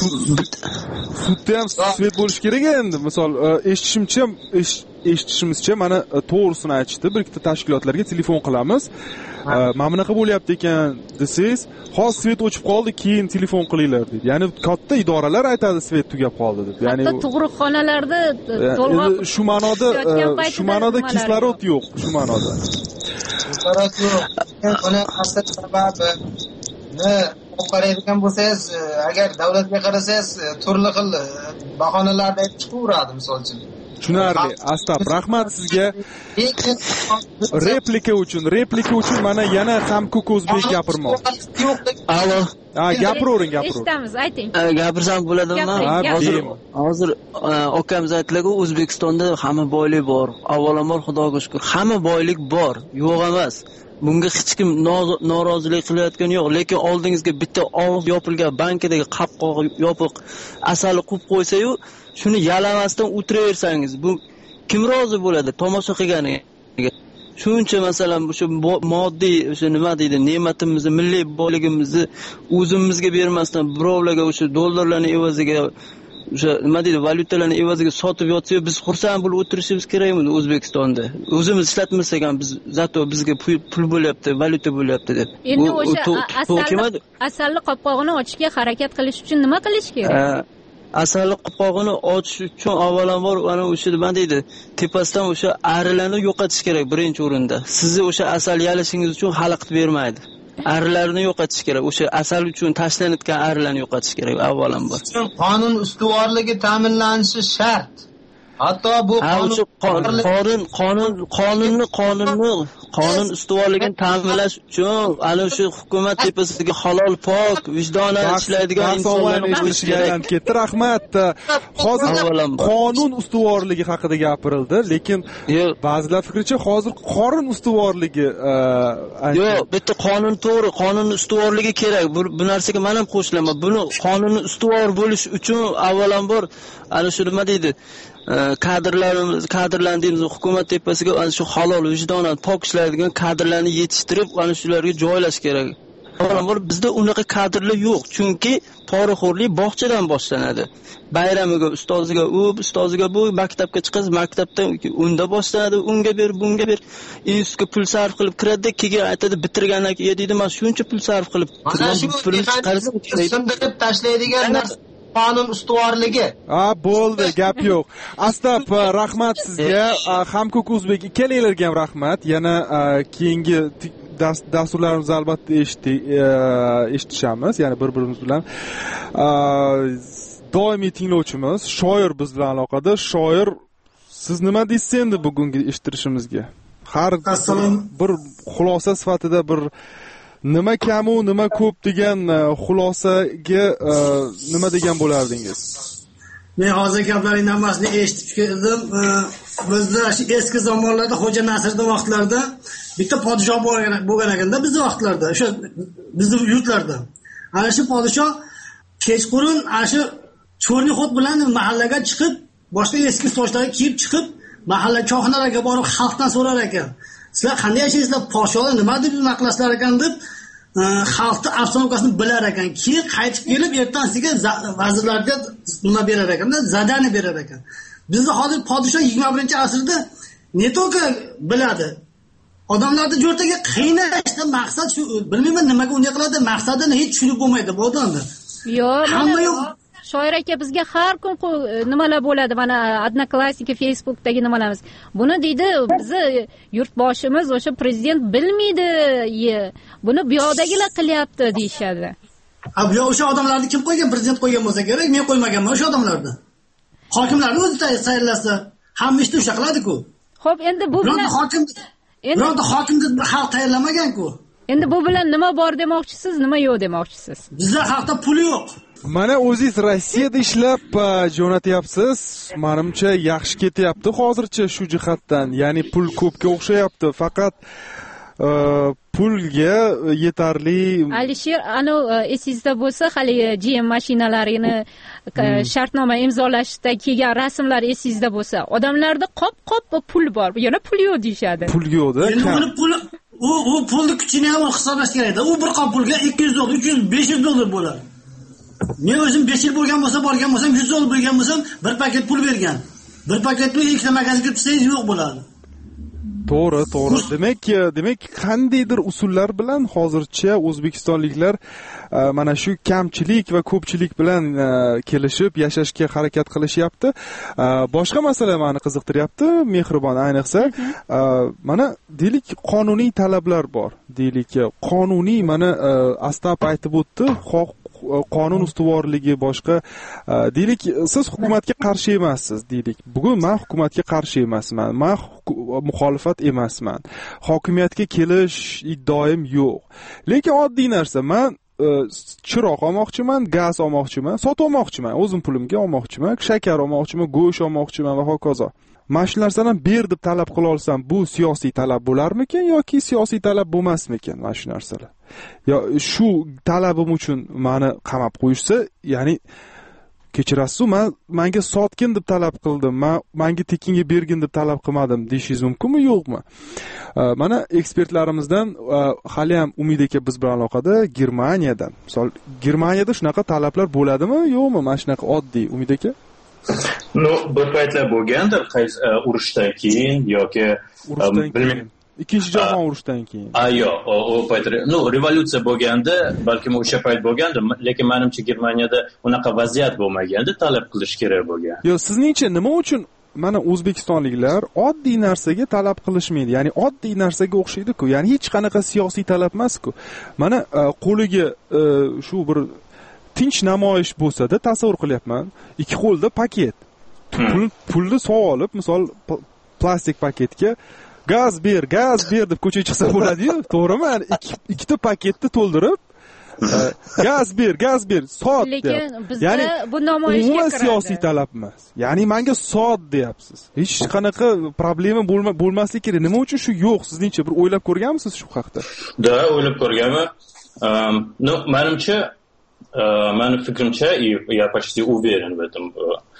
sudda ham svet bo'lishi kerak endi misol eshitishimcha eshitishimizcha mana to'g'risini aytishdi, bir ikkita tashkilotlarga telefon qilamiz, mana bunaqa bo'lyapti ekan desangiz, hozir svet o'chib qoldi, keyin telefon qilinglar deydi. Ya'ni katta idoralar aytadi svet tugab qoldi deb. Ya'ni tug'ruqxonalarda to'lg'oq shu ma'noda shu ma'noda kislorod yo'q, shu ma'noda. Kislorod yo'q. Buni asl sababi ne qaraydigan bo'lsangiz, agar davlatga qarasangiz, turli xil bahonalarni aytib chiqaveradi, misol uchun. Tushunarli. Astap, rahmat sizga. Replika uchun, replika uchun mana yana Hamko'k O'zbek gapirmoqchi. Alo. Ha, gapiravering, gapiravering. Eshitamiz, ayting. Gapirsam bo'ladimi? Hozir hozir akamiz aytdilar-ku, O'zbekistonda hamma boylik bor. Avvalambor Xudoga shukr, hamma boylik bor, yo'q emas. Bunga hech kim norozilik qilayotgani yo'q, lekin oldingizga bitta og'iz yopilgan bankadagi qopqoq yopiq asali qo'yib qo'ysa-yu, shuni yalamasdan o'tiraversangiz, bu kim rozi bo'ladi tomosha qilganiga? Shuncha masalan o'sha moddiy o'sha nima deydi, ne'matimizni, milliy boyligimizni o'zimizga bermasdan birovlarga o'sha dollarlarning evaziga o'sha nima deydi, valyutalarni evaziga sotib yotsa, biz xursand bo'lib o'tirishimiz kerakmi O'zbekistonda? O'zimiz ishlatmasak ham biz zato bizga pul bo'lyapti, valyuta bo'lyapti deb. Endi o'sha asalli qopqog'ini ochishga harakat qilish uchun nima qilish kerak? Asalli qopqog'ini ochish uchun avvalambor ana o'sha nima deydi, tepasidan o'sha arilarni yo'qotish kerak birinchi o'rinda. Sizni o'sha asal yalishingiz uchun xalaqit bermaydi. Arilarni yo'qotish kerak. O'sha asal uchun tashlanayotgan arilarni yo'qotish kerak avvalambor. Qonun ustuvorligi ta'minlanishi shart. Hatto bu qonun qonun qonun qonunni qonunni qonun ustuvorligini ta'minlash uchun ana shu hukumat tepasidagi halol pok vijdonan ishlaydigan insonlarni eshitishga aylanib ketdi. Rahmat. Hozir qonun ustuvorligi haqida gapirildi, lekin ba'zilar fikricha hozir qorin ustuvorligi yo'q, bitta qonun to'g'ri, qonun ustuvorligi kerak. Bu narsaga men ham qo'shilaman. Buni qonunni ustuvor bo'lish uchun avvalambor ana shu nima deydi, kadrlarimiz kadrlarni deymiz, hukumat tepasiga ana shu halol vijdonan pok ishlaydigan kadrlarni yetishtirib ana shularga joylash kerak. Avvalambor bizda unaqa kadrlar yo'q, chunki poraxo'rlik bog'chadan boshlanadi. Bayramiga ustoziga u, ustoziga bu, maktabga chiqasiz, maktabda unda boshlanadi, unga ber, bunga ber, institutga pul sarf qilib kiradi, keyin aytadi bitirgandan keyin deydi, men shuncha pul sarf qilib mana shu pulni sindirib tashlaydigan narsa qonun ustuvorligi. Ha, bo'ldi, gap yo'q. Astaf, rahmat sizga. Hamko'k O'zbek ikkalanglarga ham rahmat. Yana keyingi dasturlarimizni albatta eshitishamiz, ya'ni bir-birimiz bilan. Doimiy tinglovchimiz, shoir biz bilan aloqada. Shoir, siz nima deysiz endi bugungi eshittirishimizga? Har bir xulosa sifatida bir nima kamu, nima ko'p degan xulosaga nima degan bo'lardingiz? Men hozir gaplaringdan hammasini eshitib keldim. Bizda shu eski zamonlarda Xo'ja Nasriddin vaqtlarida bitta podshoh bo'lgan ekanda, bizning vaqtlarda, o'sha bizning yurtlarda. Ana shu podshoh kechqurun ana shu cho'rni xot bilan mahallaga chiqib, boshqa eski sochlarni kiyib chiqib, mahalla chohnalarga borib xalqdan so'rar ekan. Sizlar qanday yashaysizlar, podshohlar nima deb nima qilasizlar ekan deb xalqning afsonalarni bilar ekan. Keyin qaytib kelib ertasiga vazirlarga nima berar ekanda, zadani berar ekan. Bizda hozir podshoh yigirma birinchi asrda ne to'ka biladi. Odamlarni jo'rtaga qiynashda maqsad shu, bilmayman nimaga unday qiladi, maqsadini hech tushunib bo'lmaydi bu odamda. Yo'q, hamma yo'q. Shoir aka, bizga har kun nimalar bo'ladi, mana Odnoklassniki, Facebookdagi nimalarimiz. Buni deydi, bizni yurtboshimiz o'sha prezident bilmaydi, buni bu yoqdagilar qilyapti deyshadi. Ha, bu o'sha odamlarni kim qo'ygan? Prezident qo'ygan bo'lsa kerak, men qo'ymaganman o'sha odamlarni. Hokimlarni o'zi tayinlasa, hamma ishni o'sha qiladi-ku. Xo'p, endi bu bilan hokim Bironta hokimni xalq tayinlamagan-ku. Endi bu bilan nima bor demoqchisiz, nima yo'q demoqchisiz? Bizda xalqda pul yo'q. Mana o'zingiz Rossiyada ishlab jo'natyapsiz. Menimcha yaxshi ketyapti hozircha shu jihatdan. Ya'ni pul ko'pga o'xshayapti, faqat pulga yetarli. Alisher, ana esingizda bo'lsa, hali G M mashinalarini shartnoma imzolashda kelgan rasmlar esingizda bo'lsa, odamlarda qop-qop pul bor, yana pul yo'q deyshadi. Pul yo'q-da. Endi pul u u pulni kuchini ham hisoblash kerak-da. U bir qop pulga ikki yuz dollar, uch yuz, besh yuz dollar bo'ladi. Men o'zim besh yil bo'lgan bo'lsa, borgan bo'lsam, yuz dollar bergan bo'lsam, bir paket pul bergan. Bir paket pul ikkita magazinga tutsangiz yo'q bo'ladi. To'g'ri, to'g'ri. Demak, demak qandaydir usullar bilan hozircha o'zbekistonliklar mana shu kamchilik va ko'pchilik bilan kelishib yashashga harakat qilishyapti. Boshqa masala meni qiziqtiryapti, Mehribon, ayniqsa mana deylik qonuniy talablar bor. Deylik qonuniy, mana Astaf aytib o'tdi, qonun ustuvorligi boshqa. Deylik siz hukumatga qarshi emassiz, deylik. Bugun men hukumatga qarshi emasman. Men muxolifat emasman. Hokimiyatga kelish iddaoim yo'q. Lekin oddiy narsa, men chiroq olmoqchiman, gaz olmoqchiman, sotib olmoqchiman, o'zim pulimga olmoqchiman, shakar olmoqchiman, go'sht olmoqchiman va hokazo. Mana shu narsadan ber deb talab qila olsam, bu siyosiy talab bo'larmikan yoki siyosiy talab bo'lmasmikan mana shu narsalar? Yo shu talabim uchun meni qamab qo'yishsa, ya'ni kechirasiz, men menga sotgin deb talab qildim, men menga tekinga bergin deb talab qilmadim deyishingiz mumkinmi, yo'qmi? Mana ekspertlarimizdan hali ham Umid aka biz bilan aloqada, Germaniyadan. Misol Germaniyada shunaqa talablar bo'ladimi, yo'qmi? Mana shunaqa oddiy, Umid aka? No, bir paytlar bo'lgandir, qaysi urushdan keyin yoki bilmayman. Ikkinchi jahon urushidan keyin. A yo'q, o paytlar, no, revolyutsiya bo'lganda, balkim o'sha payt bo'lgandi, lekin menimcha Germaniyada unaqa vaziyat bo'lmaganda talab qilish kerak bo'lgan. Yo'q, sizningcha nima uchun mana o'zbekistonliklar oddiy narsaga talab qilishmaydi? Ya'ni oddiy narsaga o'xshaydi-ku. Ya'ni hech qanaqa siyosiy talab emas-ku. Mana qo'liga shu bir tinch namoyish bo'lsa-da, tasavvur qilyapman, ikki qo'lda paket. Pul, pulni sotib olib, misol plastik paketga gaz ber, gaz ber deb ko'chaga chiqsa bo'ladi-yu, to'g'rimi? Ikki ikkita paketni to'ldirib, gaz ber, gaz ber, sot. Lekin bizda bu namoyishga kiradi. Bu siyosiy talab emas. Ya'ni menga sot deyapsiz. Hech qanaqa problema bo'lmasligi kerak. Nima uchun shu yo'q? Sizningcha bir o'ylab ko'rganmisiz shu haqda? Da, o'ylab ko'rganman. No, menimcha mani fikrimcha, я почти уверен в этом.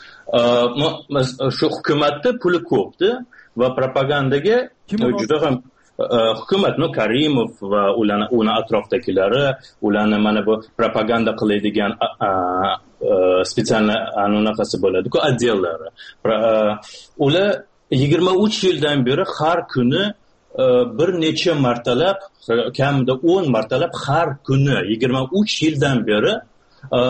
Shu hukumatda puli ko'pdi va propagandaga juda ham hukumat, no, Karimov va ularni uni atrofdagilari, ularni mana bu propaganda qiladigan spetsialniy anunaqasi bo'ladi-ku, отделlari. Ular yigirma uch yildan beri har kuni bir necha martalab, kamida o'n martalab har kuni yigirma uch yildan beri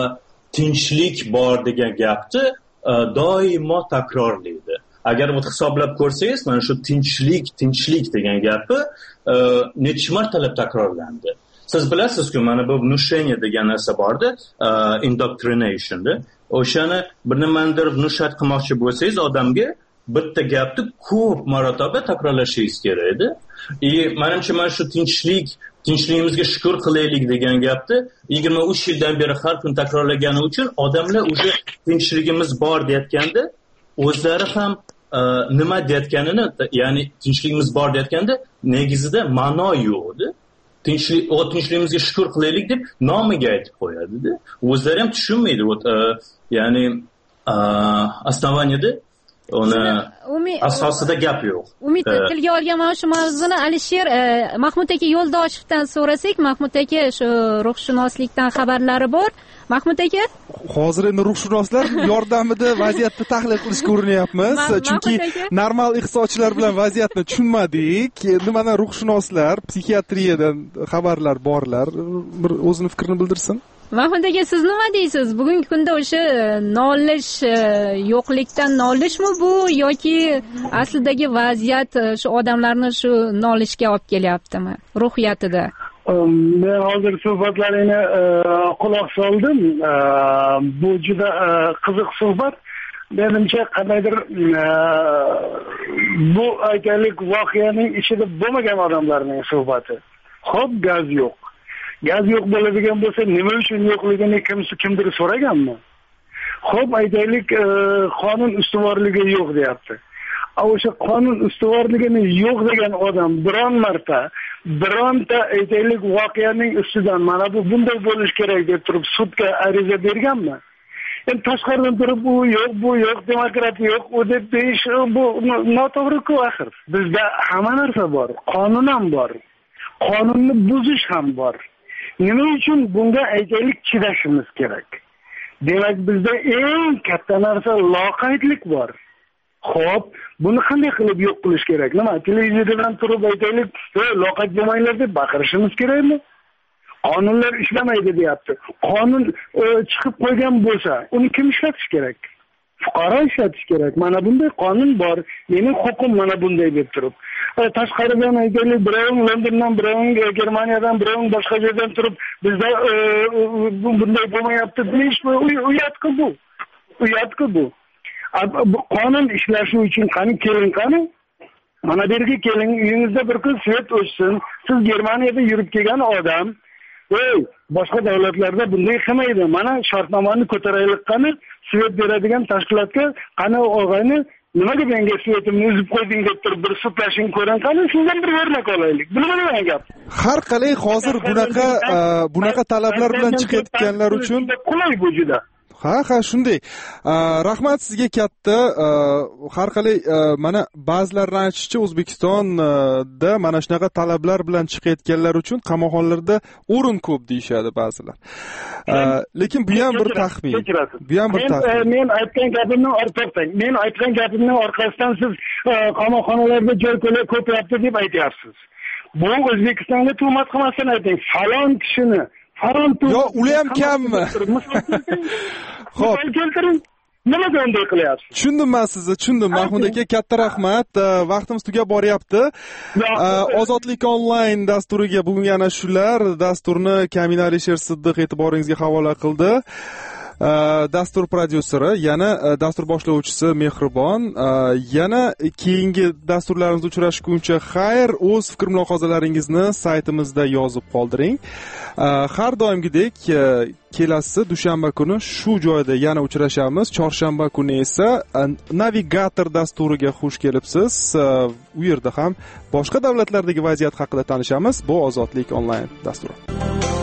tinchlik bor degan gapni doimo takrorlaydi. Agar bu hisoblab ko'rsangiz, mana shu tinchlik, tinchlik degan gapi necha martalab takrorlandi. Siz bilasiz-ku, mana bu внушение degan narsa borda, indoctrinationda. O'shani bir nimadir внушать qilmoqchi bo'lsangiz odamga bitta gapni ko'p marotaba takrorlashingiz kerak edi. И menimcha mana shu tinchlik, tinchligimizga shukr qilaylik degan gapni yigirma uch yildan beri har kun takrorlagani uchun odamlar o'sha tinchligimiz bor deyotganda o'zlari ham nima deyotganini, ya'ni tinchligimiz bor deyotganda negizida ma'no yo'q edi. Tinchlik, o tinchligimizga shukr qilaylik deb nomiga aytib qo'yadi-da. O'zlari ham tushunmaydi. Ya'ni основаниеda uni asosida gap yo'q. Umid tilga olgan mana shu mavzuni Alisher Mahmud aka Yo'ldoshevdan so'rasak, Mahmud aka shu ruhshunoslikdan xabarlari bor. Mahmud aka, hozir endi ruhshunoslar yordamida vaziyatni tahlil qilishga urinyapmiz, chunki normal iqtisodchilar bilan vaziyatni tushunmadik. Endi mana ruhshunoslar, psixiatriyadan xabarlar borlar, bir o'zini fikrini bildirsin. Mahmud aka, siz nima deysiz? Bugungi kunda o'sha nolish, yo'qlikdan nolishmi bu yoki aslidagi vaziyat shu odamlarni shu nolishga olib kelyaptimi ruhiyatida? Men hozir suhbatlaringni quloq soldim. Bu juda qiziq suhbat. Menimcha qandaydir bu aytaylik voqeaning ichida bo'lmagan odamlarning suhbati. Xo'p, gaz yo'q. Gaz yo'q bo'ladigan bo'lsa, nima uchun yo'qligini kimsi kimdir so'raganmi? Xo'p, aytaylik qonun ustuvorligi yo'q deyapti. O'sha qonun ustuvorligini yo'q degan odam biron marta bironta aytaylik voqeaning ustidan mana bu bunday bo'lish kerak deb turib sudga ariza berganmi? Endi tashqaridan turib bu yo'q, bu yo'q, demokrat yo'q, u deb deyish bu noto'g'ri-ku axir. Bizda hamma narsa bor, qonun ham bor. Qonunni buzish ham bor. Nima uchun bunga aytaylik chidashimiz kerak? Demak, bizda eng katta narsa loqaydlik bor. Xo'p, buni qanday qilib yo'q qilish kerak? Nima, televiziyadan turib aytaylik, loqayd bo'lmanglar deb baqirishimiz kerakmi? Qonunlar ishlamaydi deyapti. Qonun chiqib qo'ygan bo'lsa, uni kim ishlatish kerak? Fuqaro ishlatish kerak. Mana bunday qonun bor. Mening huquqim mana bunday deb turib. Tashqaridan aytaylik, biroving Londondan, biroving Germaniyadan, biroving boshqa joydan turib, bizda bunday bo'lmayapti deyish uyatku bu. Uyatku bu. Bu qonun ishlashi uchun qani keling qani? Mana bu yerga keling, uyingizda bir kun svet o'chsin. Siz Germaniyada yurib kelgan odam, ey, boshqa davlatlarda bunday qilmaydi. Mana shartnomani ko'taraylik qani, svet beradigan tashkilotga qani og'ayni nimaga menga svetimni uzib qo'yding deb turib bir sutlashing ko'ring qani, sizdan bir o'rnak olaylik. Bu nima degan gap? Har qalay hozir bunaqa bunaqa talablar bilan chiqayotganlar uchun qulay bu juda. Ha, ha, shunday. Rahmat sizga katta. Har qalay mana ba'zilarning aytishicha O'zbekistonda mana shunaqa talablar bilan chiqayotganlar uchun qamoqxonalarda o'rin ko'p deyshadi ba'zilar. Lekin bu ham bir taxmin. Bu ham bir taxmin. Men aytgan gapimni orqasidan, men aytgan gapimning orqasidan siz qamoqxonalarda joy ko'payapti deb aytyapsiz. Bu O'zbekistonga tuhmat qilmasdan ayting. Falon kishini Yo, uli ham kammi? Xo'p, keltiring. Nimaga unday qilyapsiz? Tushundim men sizni, tushundim. Mahmud aka, katta rahmat. Vaqtimiz tugab boryapti. Ozodlik onlayn dasturiga bugun yana shular. Dasturni Kamin Alisher Siddiq e'tiboringizga havola qildi. Dastur prodyuseri, yana dastur boshlovchisi Mehribon, yana keyingi dasturlarimizda uchrashguncha xayr, o'z fikr mulohazalaringizni saytimizda yozib qoldiring. Har doimgidek kelasi dushanba kuni shu joyda yana uchrashamiz. Chorshanba kuni esa navigator dasturiga xush kelibsiz. U yerda ham boshqa davlatlardagi vaziyat haqida tanishamiz. Bu Ozodlik onlayn dasturi.